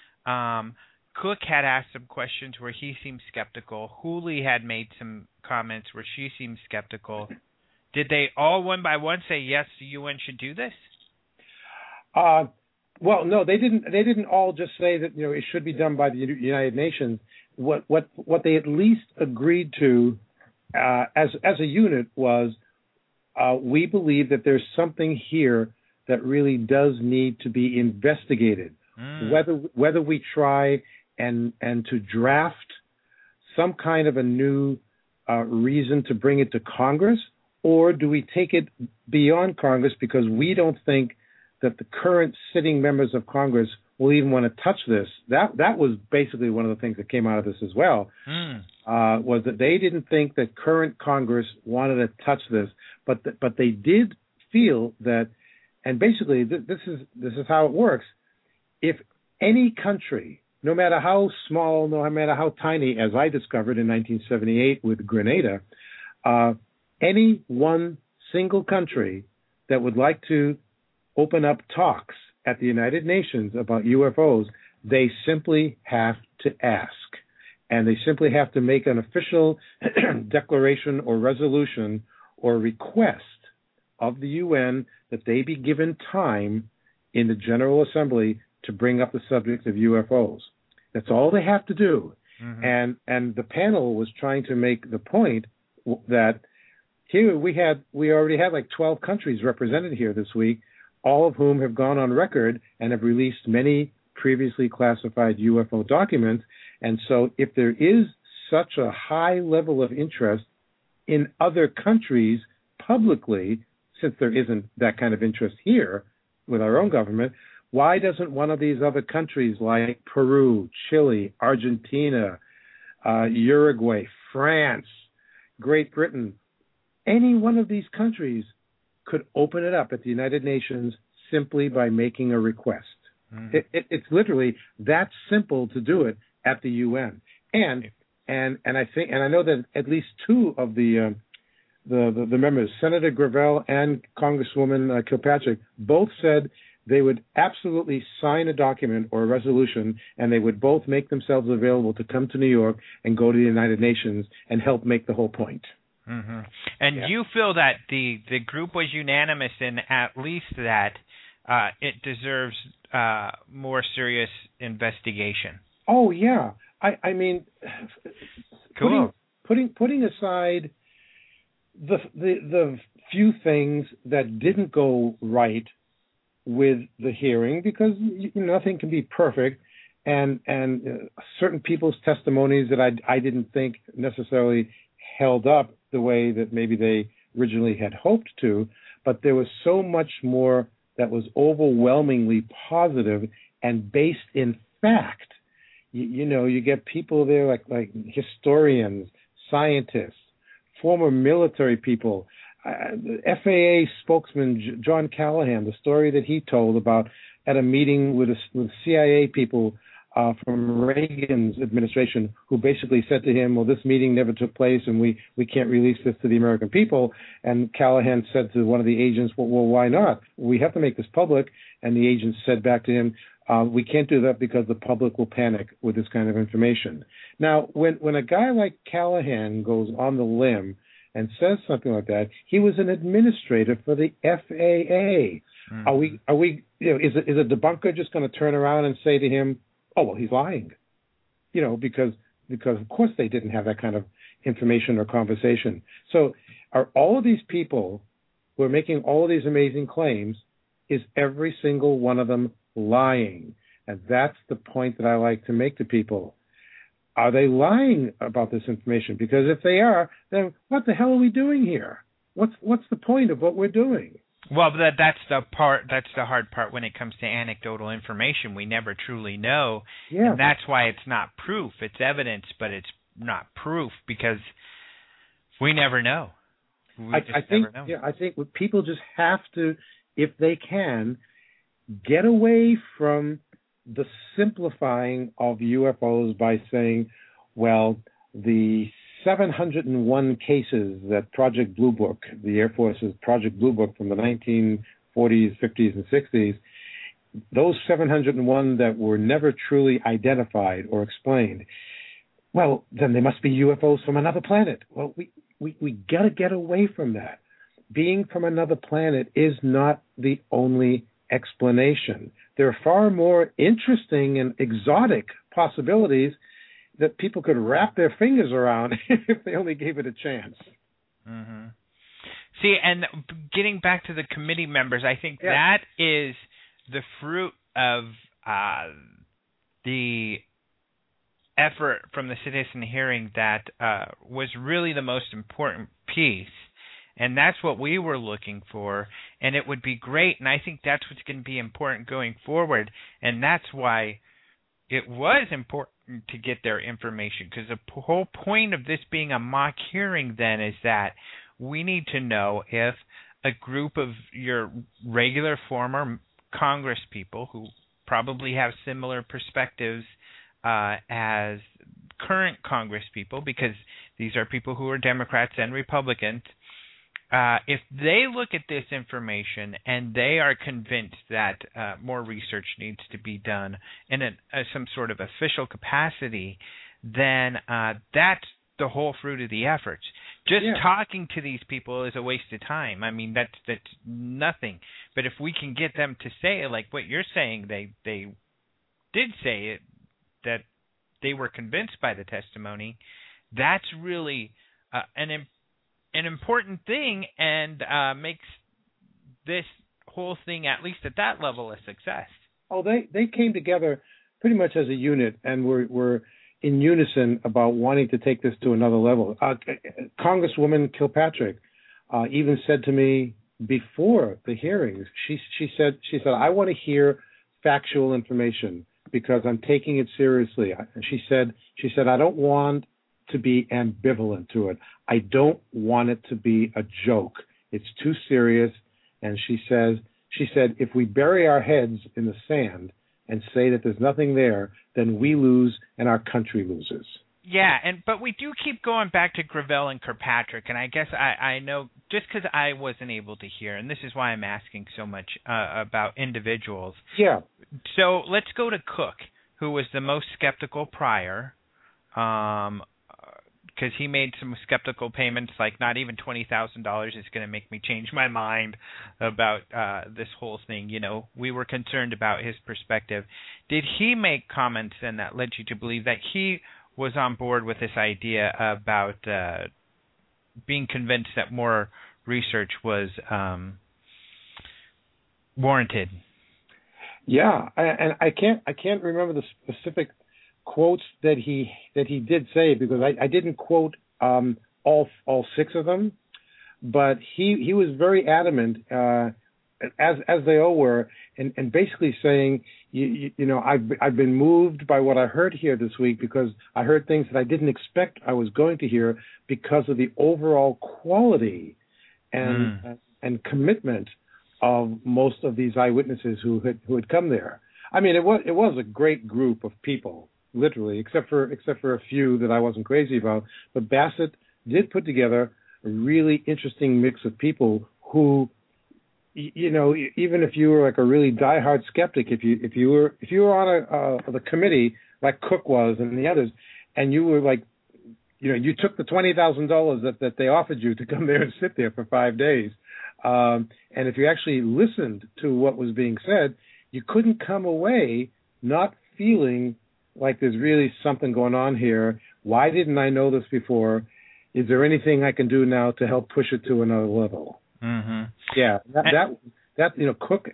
Cook had asked some questions where he seemed skeptical. Hooley had made some comments where she seemed skeptical. Did they all one by one say, yes, the UN should do this? Well, no, they didn't. They didn't all just say that it should be done by the United Nations. What they at least agreed to as a unit was, we believe that there's something here that really does need to be investigated. Whether we try and to draft some kind of a new reason to bring it to Congress, or do we take it beyond Congress because we don't think that the current sitting members of Congress will even want to touch this? That was basically one of the things that came out of this as well, was that they didn't think that current Congress wanted to touch this, but they did feel that, and basically this is how it works. If any country, no matter how small, no matter how tiny, as I discovered in 1978 with Grenada, any one single country that would like to open up talks at the United Nations about UFOs, they simply have to ask. And they simply have to make an official declaration or resolution or request of the UN that they be given time in the General Assembly to bring up the subject of UFOs. That's all they have to do. Mm-hmm. And the panel was trying to make the point that here we already had like 12 countries represented here this week, all of whom have gone on record and have released many previously classified UFO documents. And so if there is such a high level of interest in other countries publicly, since there isn't that kind of interest here with our own government, why doesn't one of these other countries like Peru, Chile, Argentina, Uruguay, France, Great Britain. Any one of these countries could open it up at the United Nations simply by making a request. It's literally that simple to do it at the UN. And I know that at least two of the members, Senator Gravel and Congresswoman Kilpatrick, both said they would absolutely sign a document or a resolution, and they would both make themselves available to come to New York and go to the United Nations and help make the whole point. Mm-hmm. And you feel that the group was unanimous in at least that it deserves more serious investigation. Oh yeah, I mean, cool. Putting aside the few things that didn't go right with the hearing, because nothing can be perfect, and certain people's testimonies that I didn't think necessarily held up the way that maybe they originally had hoped to, but there was so much more that was overwhelmingly positive and based in fact. You get people there like historians, scientists, former military people, FAA spokesman John Callahan, the story that he told about at a meeting with CIA people from Reagan's administration, who basically said to him, well, this meeting never took place and we can't release this to the American people. And Callahan said to one of the agents, well, why not? We have to make this public. And the agent said back to him, we can't do that because the public will panic with this kind of information. Now, when a guy like Callahan goes on the limb and says something like that, he was an administrator for the FAA. Mm-hmm. Are we? Is a debunker just going to turn around and say to him, "Oh, well, he's lying," because of course they didn't have that kind of information or conversation. So, are all of these people who are making all of these amazing claims, is every single one of them lying? And that's the point that I like to make to people. Are they lying about this information? Because if they are, then what the hell are we doing here? What's the point of what we're doing? Well, that's the hard part when it comes to anecdotal information. We never truly know. Yeah. And that's why it's not proof. It's evidence, but it's not proof because we never know. I think people just have to, if they can, get away from the simplifying of UFOs by saying, well, the 701 cases that Project Blue Book, the Air Force's Project Blue Book from the 1940s, 50s, and 60s, those 701 that were never truly identified or explained, well, then they must be UFOs from another planet. Well, we got to get away from that. Being from another planet is not the only explanation. There are far more interesting and exotic possibilities that people could wrap their fingers around if they only gave it a chance. Mm-hmm. See, and getting back to the committee members, I think that is the fruit of the effort from the citizen hearing that was really the most important piece. And that's what we were looking for, and it would be great, and I think that's what's going to be important going forward, and that's why it was important to get their information, because the whole point of this being a mock hearing then is that we need to know if a group of your regular former Congress people who probably have similar perspectives as current Congress people, because these are people who are Democrats and Republicans, if they look at this information and they are convinced that more research needs to be done in some sort of official capacity, then that's the whole fruit of the efforts. Just talking to these people is a waste of time. I mean, that's nothing. But if we can get them to say it, like what you're saying, they did say it, that they were convinced by the testimony, that's really an important thing, and makes this whole thing, at least at that level, a success. Oh, they came together pretty much as a unit, and were in unison about wanting to take this to another level. Congresswoman Kilpatrick even said to me before the hearings, she said, I want to hear factual information because I'm taking it seriously. She said, I don't want to be ambivalent to it. I don't want it to be a joke. It's too serious. And she said, if we bury our heads in the sand and say that there's nothing there, then we lose and our country loses. Yeah, but we do keep going back to Gravel and Kirkpatrick, and I guess I know just because I wasn't able to hear, and this is why I'm asking so much about individuals. Yeah. So let's go to Cook, who was the most skeptical prior, because he made some skeptical payments, like not even $20,000 is going to make me change my mind about this whole thing. You know, we were concerned about his perspective. Did he make comments then that led you to believe that he was on board with this idea about being convinced that more research was warranted? Yeah, and I can't remember the specific quotes that he did say, because I didn't quote all six of them, but he was very adamant, as they all were, and basically saying, you know, I've been moved by what I heard here this week, because I heard things that I didn't expect I was going to hear, because of the overall quality and commitment of most of these eyewitnesses who had come there. I mean, it was a great group of people, literally, except for a few that I wasn't crazy about. But Bassett did put together a really interesting mix of people who, you know, even if you were like a really diehard skeptic, if you were on the committee like Cook was and the others, and you were like, you know, you took the $20,000 that they offered you to come there and sit there for 5 days, and if you actually listened to what was being said, you couldn't come away not feeling like there's really something going on here. Why didn't I know this before? Is there anything I can do now to help push it to another level? Mm-hmm. Yeah, that you know, Cook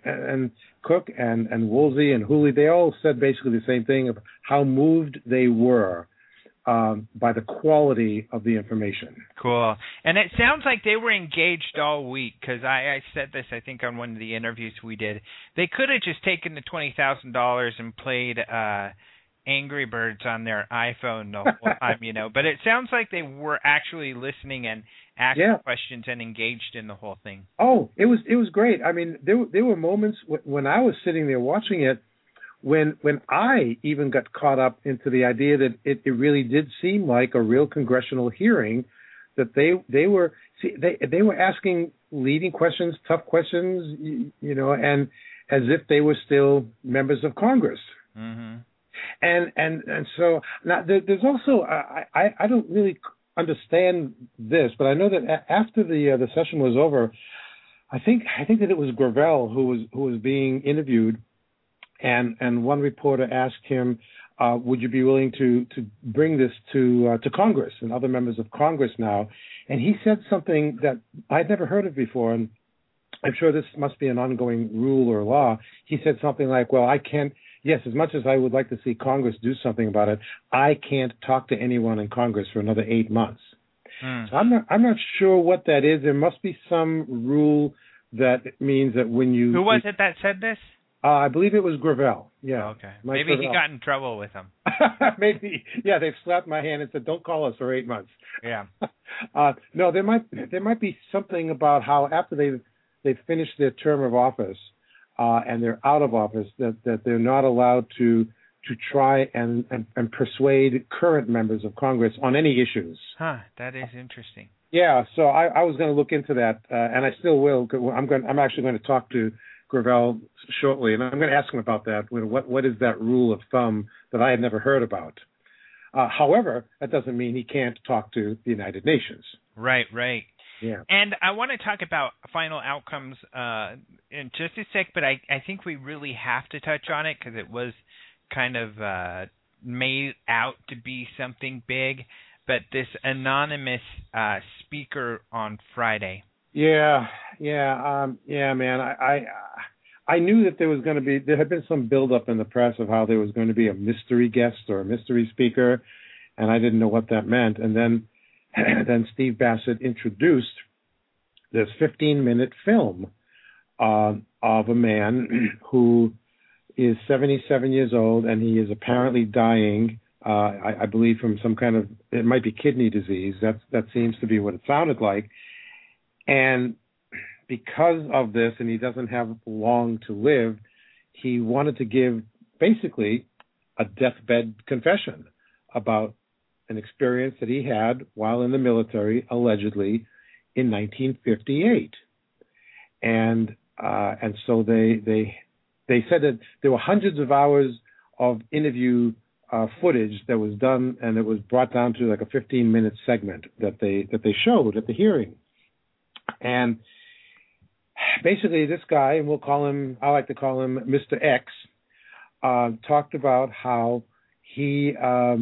and Woolsey and Hooley, they all said basically the same thing of how moved they were by the quality of the information. Cool. And it sounds like they were engaged all week, because I said this, I think, on one of the interviews we did. They could have just taken the $20,000 and played Angry Birds on their iPhone the whole time, you know. But it sounds like they were actually listening and asking questions and engaged in the whole thing. Oh, it was great. I mean, there were moments when I was sitting there watching it, when I even got caught up into the idea that it really did seem like a real congressional hearing, that they were asking leading questions, tough questions, you know, and as if they were still members of Congress. Mm-hmm. And so now there's also I don't really understand this, but I know that after the session was over, I think that it was Gravel who was being interviewed. And one reporter asked him, would you be willing to bring this to Congress and other members of Congress now? And he said something that I'd never heard of before, and I'm sure this must be an ongoing rule or law. He said something like, well, I can't, yes, as much as I would like to see Congress do something about it, I can't talk to anyone in Congress for another 8 months. So I'm not sure what that is. There must be some rule that means that when you... Who was it that said this? I believe it was Gravel. Yeah. Oh, okay. Maybe Gravel. He got in trouble with them. Maybe. Yeah, they've slapped my hand and said, "Don't call us for 8 months." Yeah. No, there might be something about how after they've finished their term of office and they're out of office, that they're not allowed to try and persuade current members of Congress on any issues. Huh. That is interesting. Yeah. So I was going to look into that, and I still will. I'm actually going to talk to Gravel shortly, and I'm going to ask him about that. What is that rule of thumb that I had never heard about? However, that doesn't mean he can't talk to the United Nations. Right. Yeah. And I want to talk about final outcomes in just a sec, but I think we really have to touch on it because it was kind of made out to be something big. But this anonymous speaker on Friday. Yeah, man. I knew that there had been some buildup in the press of how there was going to be a mystery guest or a mystery speaker, and I didn't know what that meant. And then Steve Bassett introduced this 15-minute film of a man who is 77 years old, and he is apparently dying I believe from some kind of, it might be kidney disease. That seems to be what it sounded like. And because of this, and he doesn't have long to live, he wanted to give basically a deathbed confession about an experience that he had while in the military, allegedly, in 1958. And so they said that there were hundreds of hours of interview footage that was done, and it was brought down to like a 15-minute segment that they showed at the hearing. And basically, this guy, and I like to call him Mr. X, talked about how he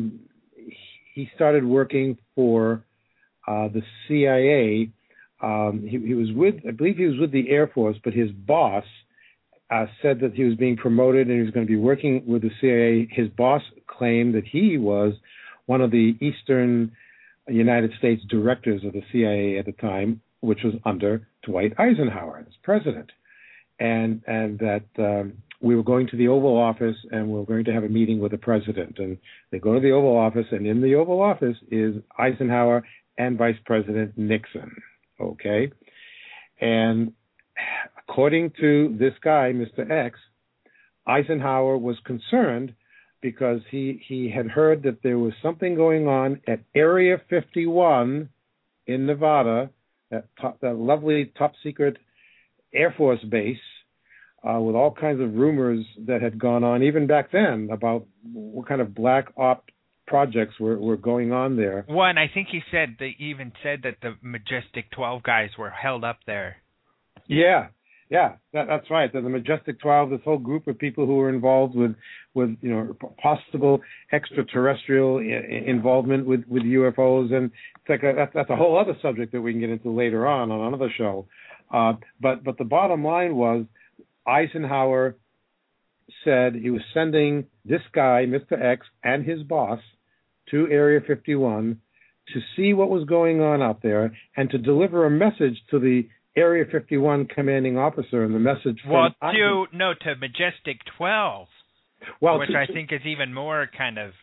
started working for the CIA. He was I believe he was with the Air Force, but his boss said that he was being promoted and he was going to be working with the CIA. His boss claimed that he was one of the Eastern United States directors of the CIA at the time, which was under Dwight Eisenhower as president, and that we were going to the Oval Office and we were going to have a meeting with the president. And they go to the Oval Office, and in the Oval Office is Eisenhower and Vice President Nixon. Okay, and according to this guy, Mr. X, Eisenhower was concerned because he had heard that there was something going on at Area 51 in Nevada, that lovely top secret Air Force base, with all kinds of rumors that had gone on even back then about what kind of black op projects were going on there. One, I think he even said that the Majestic 12 guys were held up there. Yeah, that's right. The Majestic 12, this whole group of people who were involved with possible extraterrestrial involvement with UFOs, and it's like that's a whole other subject that we can get into later on another show. But the bottom line was, Eisenhower said he was sending this guy, Mr. X, and his boss to Area 51 to see what was going on out there and to deliver a message to the Area 51 commanding officer. And the message from to Majestic 12, which I think is even more kind of...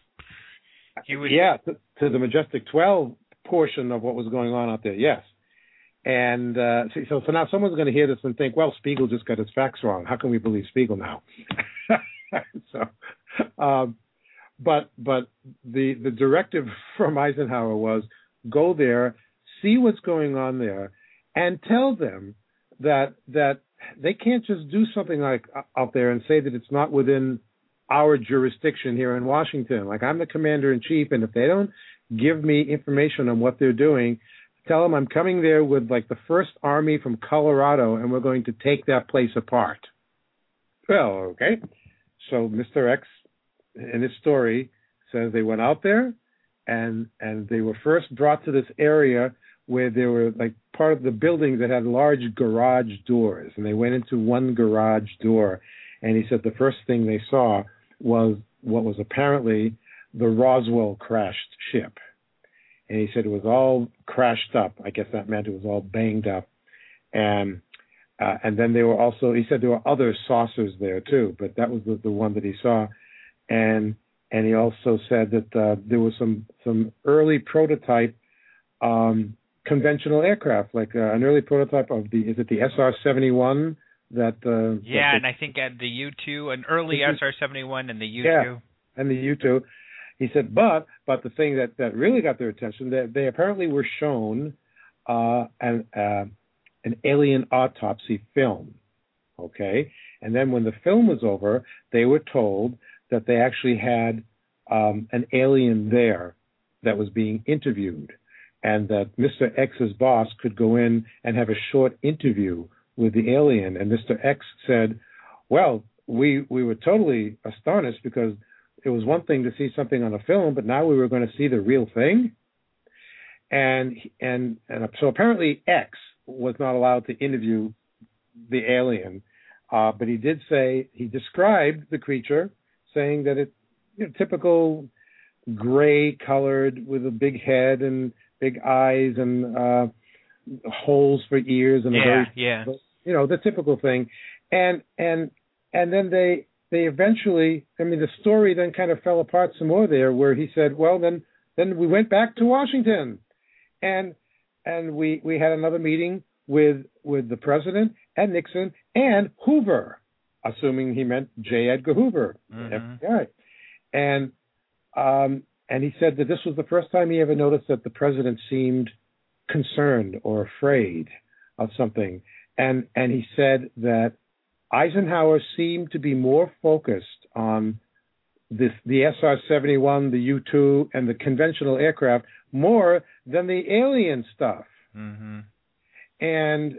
to the Majestic 12 portion of what was going on out there, yes. And so now someone's going to hear this and think, well, Spiegel just got his facts wrong. How can we believe Spiegel now? But the directive from Eisenhower was, go there, see what's going on there, and tell them that they can't just do something like out there and say that it's not within our jurisdiction here in Washington. Like, I'm the commander-in-chief, and if they don't give me information on what they're doing, tell them I'm coming there with like the First Army from Colorado, and we're going to take that place apart. Well, okay. So Mr. X, in his story, says they went out there, and they were first brought to this area where they were like part of the building that had large garage doors, and they went into one garage door, and he said the first thing they saw was what was apparently the Roswell crashed ship. And he said it was all crashed up. I guess that meant it was all banged up. And then they were also, he said there were other saucers there too, but that was the one that he saw. And he also said that there was some early prototype conventional aircraft, like an early prototype of is it the SR-71? And I think at the U-2, an early SR-71 and the U-2. Yeah, and the U-2. He said, but the thing that really got their attention, that they apparently were shown an alien autopsy film, okay? And then when the film was over, they were told that they actually had an alien there that was being interviewed, and that Mr. X's boss could go in and have a short interview with the alien. And Mr. X said, well, we were totally astonished because it was one thing to see something on a film, but now we were going to see the real thing. And so apparently X was not allowed to interview the alien, but he did say, he described the creature, saying that it, typical gray colored with a big head and big eyes and holes for ears and the typical thing. And then they eventually, I mean, the story then kind of fell apart some more there, where he said, well, then we went back to Washington, and we had another meeting with the president and Nixon and Hoover, assuming he meant J. Edgar Hoover, FBI. And he said that this was the first time he ever noticed that the president seemed concerned or afraid of something. And he said that Eisenhower seemed to be more focused on the SR-71, the U-2, and the conventional aircraft more than the alien stuff. Mm-hmm. And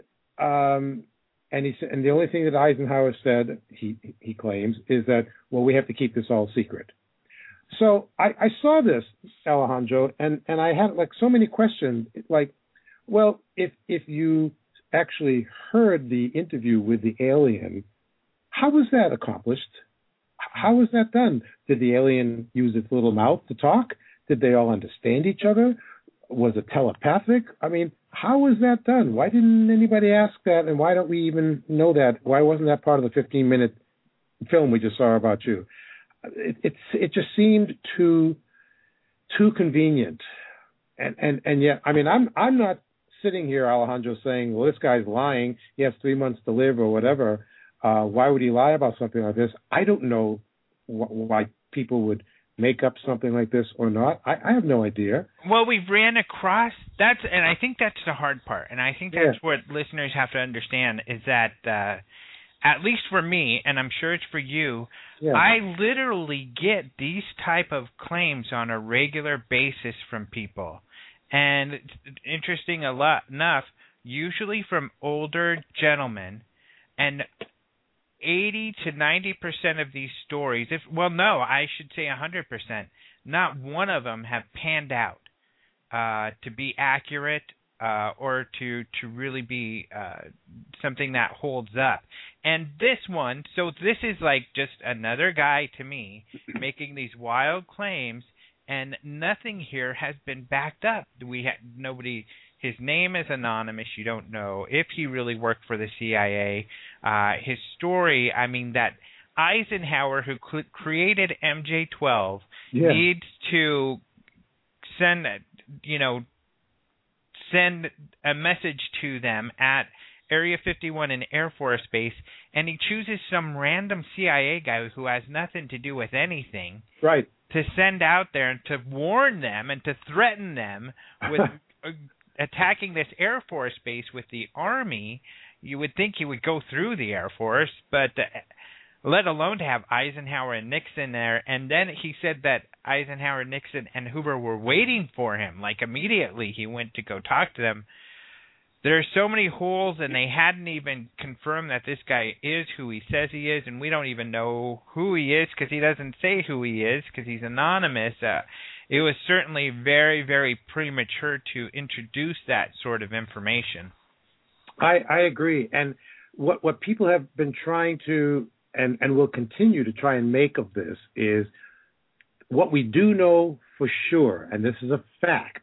he said, and the only thing that Eisenhower said, he claims, is that, well, we have to keep this all secret. So I saw this, Alejandro, and I had like so many questions. Like, well, if you actually heard the interview with the alien, how was that accomplished? How was that done? Did the alien use its little mouth to talk? Did they all understand each other? Was it telepathic? I mean, how was that done? Why didn't anybody ask that? And why don't we even know that? Why wasn't that part of the 15-minute film we just saw about you? It just seemed too convenient. And yet, I mean, I'm not sitting here, Alejandro, saying, well, this guy's lying. He has 3 months to live or whatever. Why would he lie about something like this? I don't know why people would make up something like this or not. I have no idea. Well, we ran across and I think that's the hard part. And I think that's what listeners have to understand is that, at least for me, and I'm sure it's for you, I literally get these type of claims on a regular basis from people. And interesting enough, usually from older gentlemen, and 80 to 90% of these stories, I should say 100%, not one of them have panned out to be accurate or to really be something that holds up. And this one, so this is like just another guy to me making these wild claims, and nothing here has been backed up. Nobody. His name is anonymous. You don't know if he really worked for the CIA. His story, I mean, that Eisenhower, who created MJ-12, needs to send a message to them at Area 51 in Air Force Base, and he chooses some random CIA guy who has nothing to do with anything, right, to send out there and to warn them and to threaten them with attacking this Air Force base with the Army. You would think he would go through the Air Force, but let alone to have Eisenhower and Nixon there. And then he said that Eisenhower, Nixon, and Hoover were waiting for him. Like immediately he went to go talk to them. There are so many holes, and they hadn't even confirmed that this guy is who he says he is, and we don't even know who he is because he doesn't say who he is because he's anonymous. It was certainly very, very premature to introduce that sort of information. I agree. And what people have been trying to and will continue to try and make of this is what we do know for sure, and this is a fact.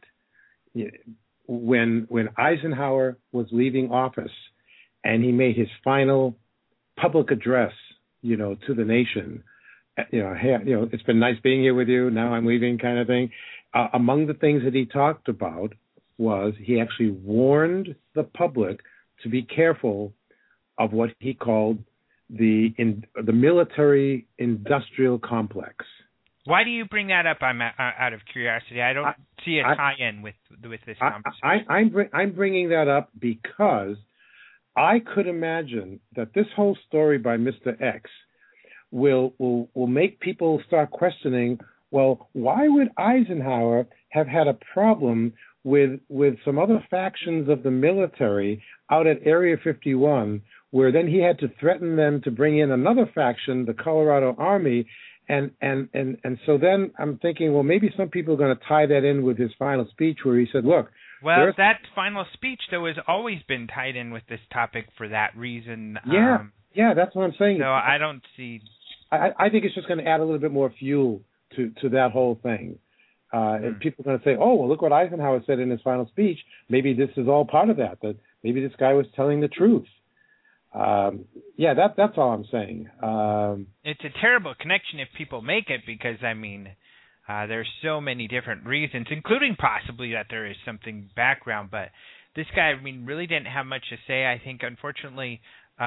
When Eisenhower was leaving office and he made his final public address, to the nation, hey, it's been nice being here with you. Now I'm leaving, kind of thing. Among the things that he talked about was he actually warned the public to be careful of what he called the military industrial complex. Why do you bring that up? I'm out of curiosity. I don't see a tie-in with this conversation. I'm bringing that up because I could imagine that this whole story by Mr. X will make people start questioning, well, why would Eisenhower have had a problem with some other factions of the military out at Area 51, where then he had to threaten them to bring in another faction, the Colorado Army. And so then I'm thinking, well, maybe some people are going to tie that in with his final speech where he said, look. Well, that final speech, though, has always been tied in with this topic for that reason. Yeah, that's what I'm saying. So I don't see. I think it's just going to add a little bit more fuel to that whole thing. And people are going to say, oh, well, look what Eisenhower said in his final speech. Maybe this is all part of that maybe this guy was telling the truth. Yeah, that's all I'm saying. It's a terrible connection if people make it, because I mean, there's so many different reasons, including possibly that there is something background. But this guy, I mean, really didn't have much to say. I think, unfortunately,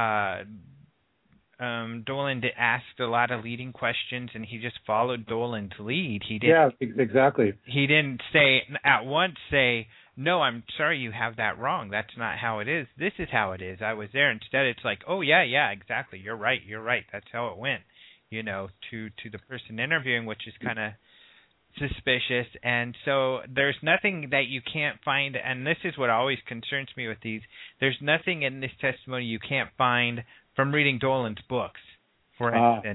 Dolan asked a lot of leading questions, and he just followed Dolan's lead. He didn't. Yeah, exactly. He didn't say at once no, I'm sorry, you have that wrong. That's not how it is. This is how it is. I was there. Instead, it's like, oh yeah, exactly. You're right. That's how it went. You know, to the person interviewing, which is kind of suspicious. And so there's nothing that you can't find, and this is what always concerns me with these. There's nothing in this testimony you can't find from reading Dolan's books, for instance.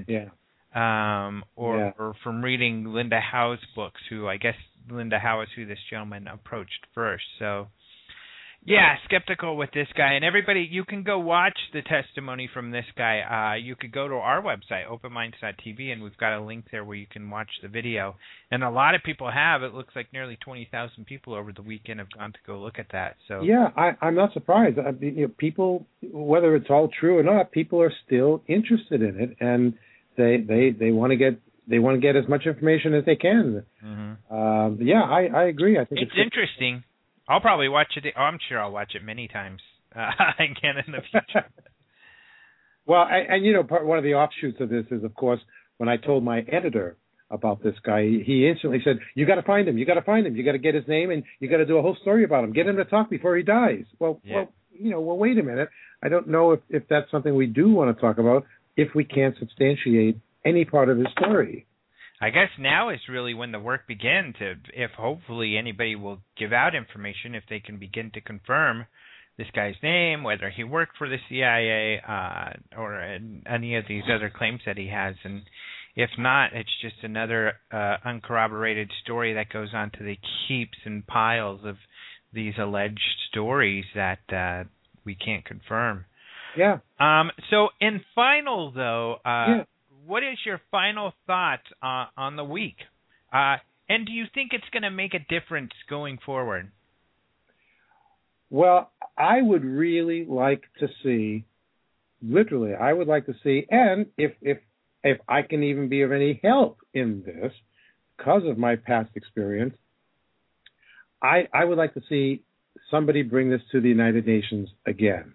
Or from reading Linda Howe's books, who I guess Linda Howe is who this gentleman approached first. So, yeah, skeptical with this guy. And everybody, you can go watch the testimony from this guy. You could go to our website, openminds.tv, and we've got a link there where you can watch the video. And a lot of people have. It looks like nearly 20,000 people over the weekend have gone to go look at that. So yeah, I'm not surprised. People, whether it's all true or not, people are still interested in it, and they want to get as much information as they can. Mm-hmm. Yeah, I agree. I think it's interesting. I'll probably watch it. I'm sure I'll watch it many times again in the future. Well, and one of the offshoots of this is, of course, when I told my editor about this guy, he instantly said, "You got to find him. You got to find him. You got to get his name, and you got to do a whole story about him. Get him to talk before he dies." Well, wait a minute. I don't know if that's something we do want to talk about if we can't substantiate any part of his story. I guess now is really when the work begins. If hopefully anybody will give out information, if they can begin to confirm this guy's name, whether he worked for the CIA or any of these other claims that he has. And if not, it's just another uncorroborated story that goes on to the heaps and piles of these alleged stories that we can't confirm. Yeah. So in final, though, what is your final thoughts on the week? And do you think it's going to make a difference going forward? Well, I would really like to see, literally, I would like to see, and if I can even be of any help in this, because of my past experience, I would like to see somebody bring this to the United Nations again.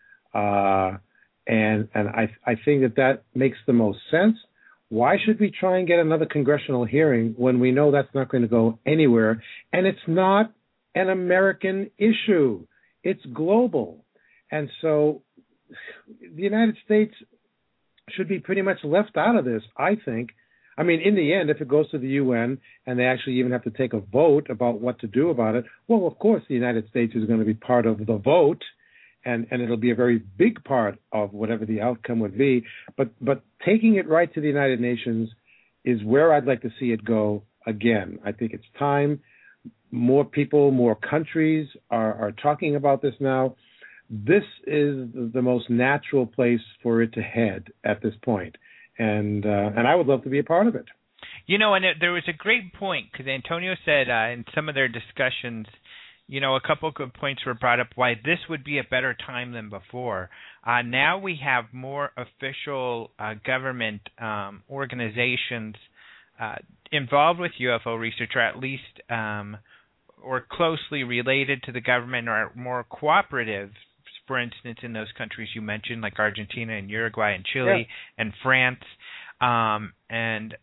And I think that makes the most sense. Why should we try and get another congressional hearing when we know that's not going to go anywhere? And it's not an American issue. It's global. And so the United States should be pretty much left out of this, I think. I mean, in the end, if it goes to the UN and they actually even have to take a vote about what to do about it, well, of course, the United States is going to be part of the vote. And it'll be a very big part of whatever the outcome would be. But taking it right to the United Nations is where I'd like to see it go again. I think it's time. More people, more countries are talking about this now. This is the most natural place for it to head at this point. And I would love to be a part of it. And there was a great point, because Antonio said in some of their discussions, a couple of good points were brought up why this would be a better time than before. Now we have more official government organizations involved with UFO research, or at least or closely related to the government, or more cooperative, for instance, in those countries you mentioned, like Argentina and Uruguay and Chile and France. And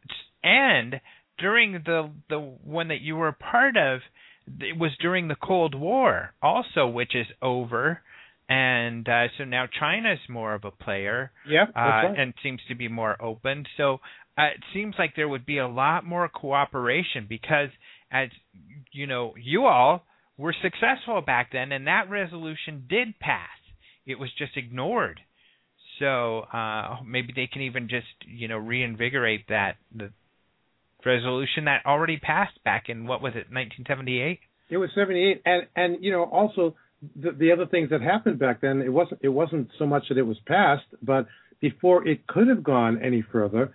during the one that you were a part of, it was during the Cold War also, which is over, and so now China's more of a player, and seems to be more open. So it seems like there would be a lot more cooperation, because, as you all were successful back then, and that resolution did pass. It was just ignored. So maybe they can even just reinvigorate the resolution that already passed back in, what was it, 1978? It was 78, and also the other things that happened back then, it wasn't so much that it was passed, but before it could have gone any further,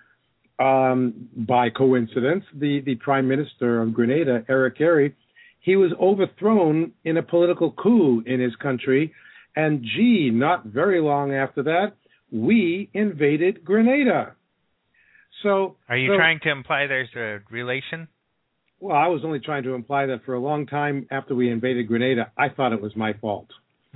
by coincidence, the Prime Minister of Grenada, Eric Carey, he was overthrown in a political coup in his country, And gee, not very long after that, we invaded Grenada. So, are you trying to imply there's a relation? Well, I was only trying to imply that for a long time after we invaded Grenada, I thought it was my fault.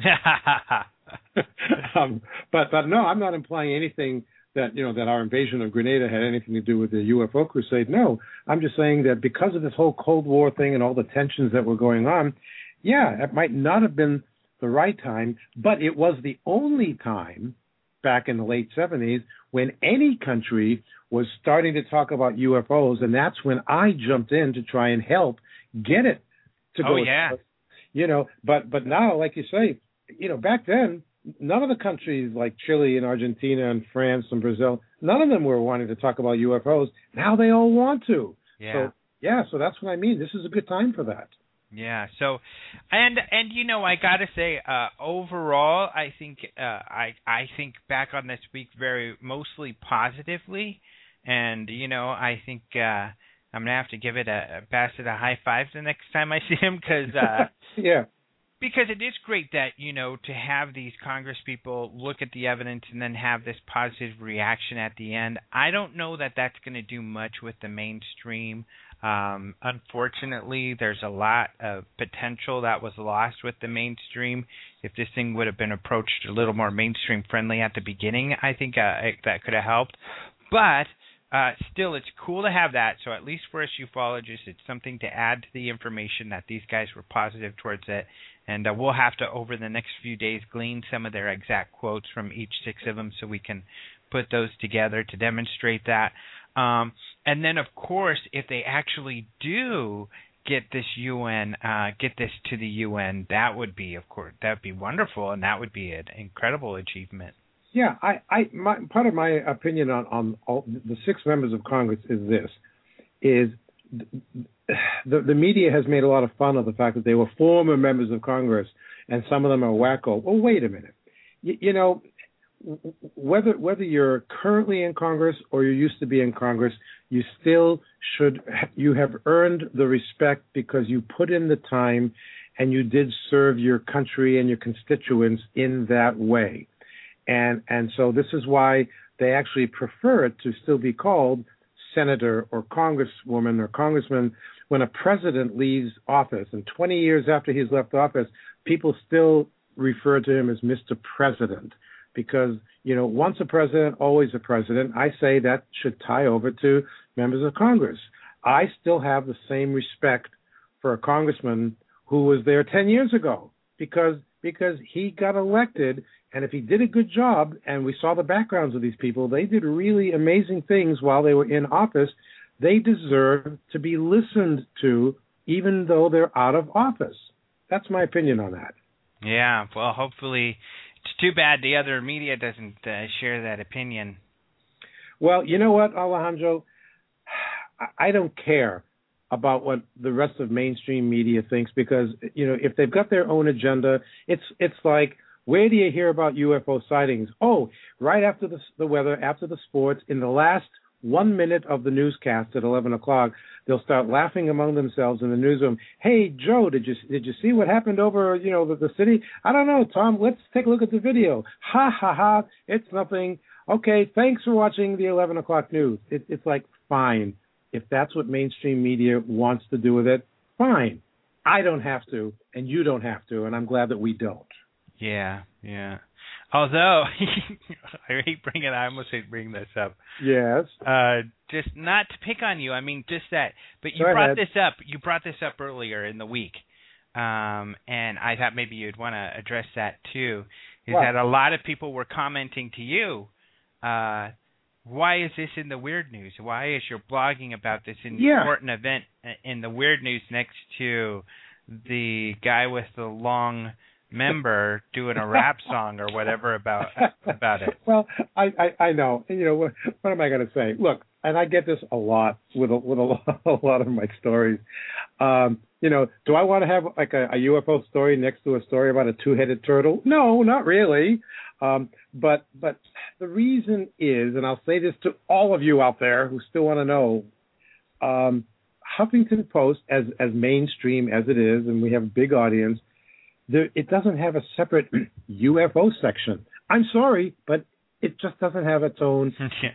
But no, I'm not implying anything that that our invasion of Grenada had anything to do with the UFO crusade. No, I'm just saying that because of this whole Cold War thing and all the tensions that were going on, yeah, it might not have been the right time, but it was the only time back in the late 70s when any country was starting to talk about UFOs, and that's when I jumped in to try and help get it to go. Oh, yeah. But now, like you say, back then, none of the countries like Chile and Argentina and France and Brazil, none of them were wanting to talk about UFOs. Now they all want to. Yeah. So that's what I mean. This is a good time for that. Yeah. So, and I gotta say, overall, I think I think back on this week mostly positively, and I think I'm gonna have to give it a Bassett a high five the next time I see him, because yeah. Because it is great that, to have these Congress people look at the evidence and then have this positive reaction at the end. I don't know that that's going to do much with the mainstream. Unfortunately, there's a lot of potential that was lost with the mainstream. If this thing would have been approached a little more mainstream friendly at the beginning, I think that could have helped. But still, it's cool to have that. So at least for us ufologists, it's something to add to the information that these guys were positive towards it. And we'll have to, over the next few days, glean some of their exact quotes from each 6 of them so we can put those together to demonstrate that. And then, of course, if they actually do get this to the UN, that would be wonderful, and that would be an incredible achievement. Yeah, part of my opinion on all the 6 members of Congress is the media has made a lot of fun of the fact that they were former members of Congress, and some of them are wacko. Oh, wait a minute. Whether you're currently in Congress or you used to be in Congress, you still you have earned the respect because you put in the time and you did serve your country and your constituents in that way. And so this is why they actually prefer it to still be called senator or congresswoman or congressman when a president leaves office. And 20 years after he's left office, people still refer to him as Mr. President because, once a president, always a president. I say that should tie over to members of Congress. I still have the same respect for a congressman who was there 10 years ago because he got elected. And if he did a good job, and we saw the backgrounds of these people, they did really amazing things while they were in office, they deserve to be listened to even though they're out of office. That's my opinion on that. Yeah, well, hopefully it's too bad the other media doesn't share that opinion. Well, you know what, Alejandro? I don't care about what the rest of mainstream media thinks because, if they've got their own agenda, it's like, where do you hear about UFO sightings? Oh, right after the weather, after the sports, in the last 1 minute of the newscast at 11 o'clock, they'll start laughing among themselves in the newsroom. Hey, Joe, did you see what happened over, the city? I don't know, Tom. Let's take a look at the video. Ha, ha, ha. It's nothing. Okay, thanks for watching the 11 o'clock news. It's like, fine. If that's what mainstream media wants to do with it, fine. I don't have to, and you don't have to, and I'm glad that we don't. Yeah. Although I almost hate bringing this up. Yes. Just not to pick on you. I mean, just that. But you brought this up earlier in the week, and I thought maybe you'd want to address that too. That a lot of people were commenting to you. Why is this in the weird news? Why is your blogging about this important event in the weird news next to the guy with the long member doing a rap song or whatever about it? Well, I know. What am I going to say? Look, and I get this a lot with a lot of my stories. Do I want to have like a UFO story next to a story about a 2-headed turtle? No, not really. But the reason is, and I'll say this to all of you out there who still want to know, Huffington Post, as mainstream as it is, and we have a big audience, it doesn't have a separate UFO section. I'm sorry, but it just doesn't have its own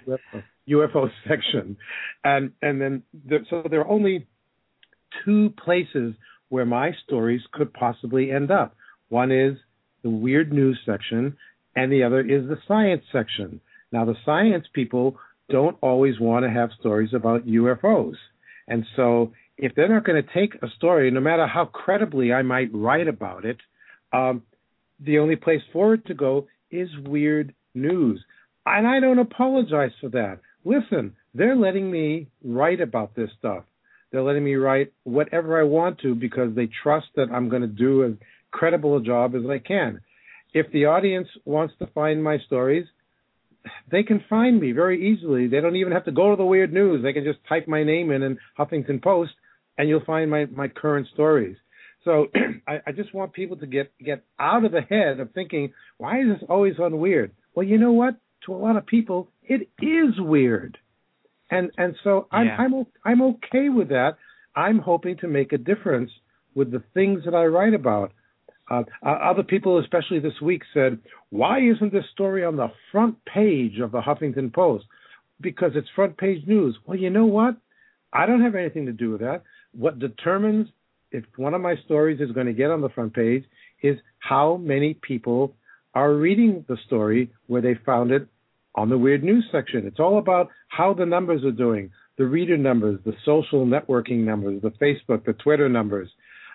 UFO section. And then so there are only two places where my stories could possibly end up. One is the weird news section, and the other is the science section. Now, the science people don't always want to have stories about UFOs. And so if they're not going to take a story, no matter how credibly I might write about it, the only place for it to go is weird news. And I don't apologize for that. Listen, they're letting me write about this stuff. They're letting me write whatever I want to because they trust that I'm going to do as credible a job as I can. If the audience wants to find my stories, they can find me very easily. They don't even have to go to the weird news. They can just type my name in Huffington Post, and you'll find my current stories. So I just want people to get out of the head of thinking, why is this always on weird? Well, you know what? To a lot of people, it is weird. And so I'm okay with that. I'm hoping to make a difference with the things that I write about. Other people, especially this week, said, why isn't this story on the front page of the Huffington Post? Because it's front page news. Well, you know what? I don't have anything to do with that. What determines if one of my stories is going to get on the front page is how many people are reading the story where they found it on the weird news section. It's all about how the numbers are doing, the reader numbers, the social networking numbers, the Facebook, the Twitter numbers.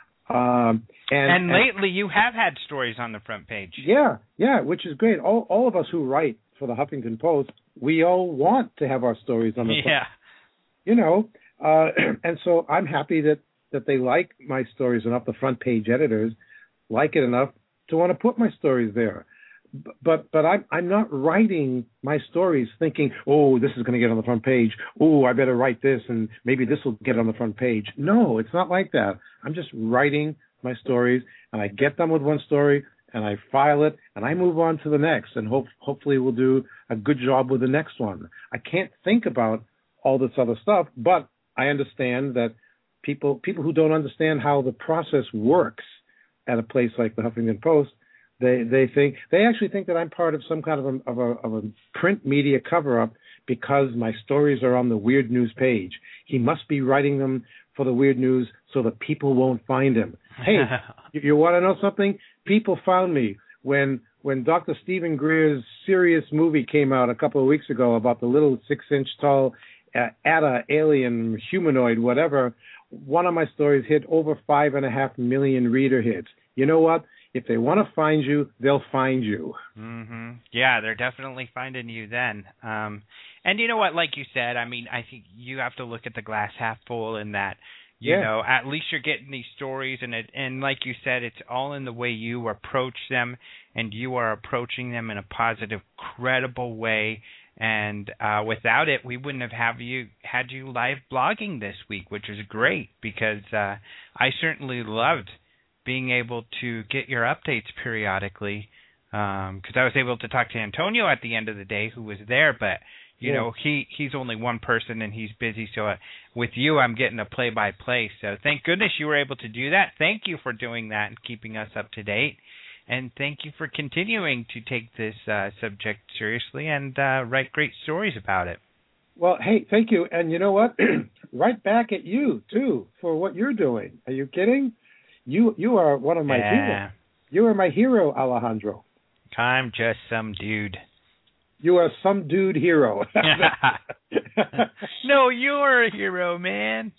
And lately you have had stories on the front page. Yeah, which is great. All of us who write for the Huffington Post, we all want to have our stories on the front. You know, and so I'm happy that they like my stories enough, the front page editors like it enough to want to put my stories there. But I'm not writing my stories thinking, oh, this is going to get on the front page. Oh, I better write this, and maybe this will get on the front page. No, it's not like that. I'm just writing my stories, and I get done with one story, and I file it, and I move on to the next, and hopefully we'll do a good job with the next one. I can't think about all this other stuff, but I understand that people who don't understand how the process works at a place like the Huffington Post, they actually think that I'm part of some kind of a print media cover-up because my stories are on the weird news page. He must be writing them for the weird news so that people won't find him. Hey, you want to know something? People found me when Dr. Stephen Greer's Sirius movie came out a couple of weeks ago about the little 6-inch tall Atta alien humanoid, whatever. One of my stories hit over 5.5 million reader hits. You know what? If they want to find you, they'll find you. Mm-hmm. Yeah, they're definitely finding you then. And you know what? Like you said, I mean, I think you have to look at the glass half full in that, you know, at least you're getting these stories, and like you said, it's all in the way you approach them, and you are approaching them in a positive, credible way. And without it, we wouldn't have had you live blogging this week, which is great because I certainly loved being able to get your updates periodically because I was able to talk to Antonio at the end of the day, who was there, but you know he's only one person and he's busy. So with you, I'm getting a play-by-play. So thank goodness you were able to do that. Thank you for doing that and keeping us up to date. And thank you for continuing to take this subject seriously and write great stories about it. Well, hey, thank you. And you know what? Right back at you, too, for what you're doing. Are you kidding? You are one of my heroes. You are my hero, Alejandro. I'm just some dude. You are some dude hero. No, you're a hero, man.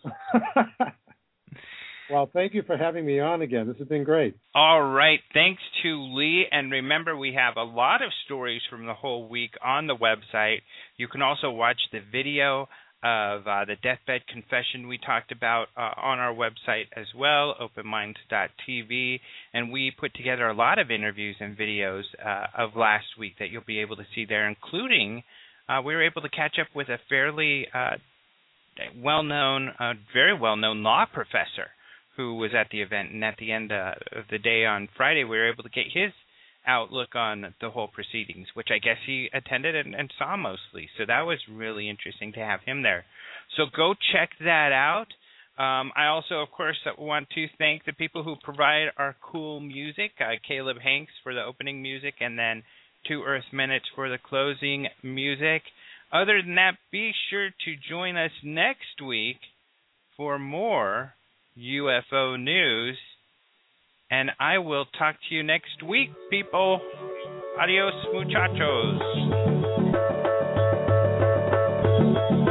Well, thank you for having me on again. This has been great. All right. Thanks to Lee. And remember, we have a lot of stories from the whole week on the website. You can also watch the video of the deathbed confession we talked about on our website as well, openminds.tv. And we put together a lot of interviews and videos of last week that you'll be able to see there, including we were able to catch up with a fairly very well-known law professor who was at the event. And at the end of the day on Friday, we were able to get his outlook on the whole proceedings, which I guess he attended and saw mostly. So that was really interesting to have him there. So go check that out. I also, of course, want to thank the people who provide our cool music, Caleb Hanks for the opening music, and then 2 Earth Minutes for the closing music. Other than that, be sure to join us next week for more UFO news. And I will talk to you next week, people. Adios, muchachos.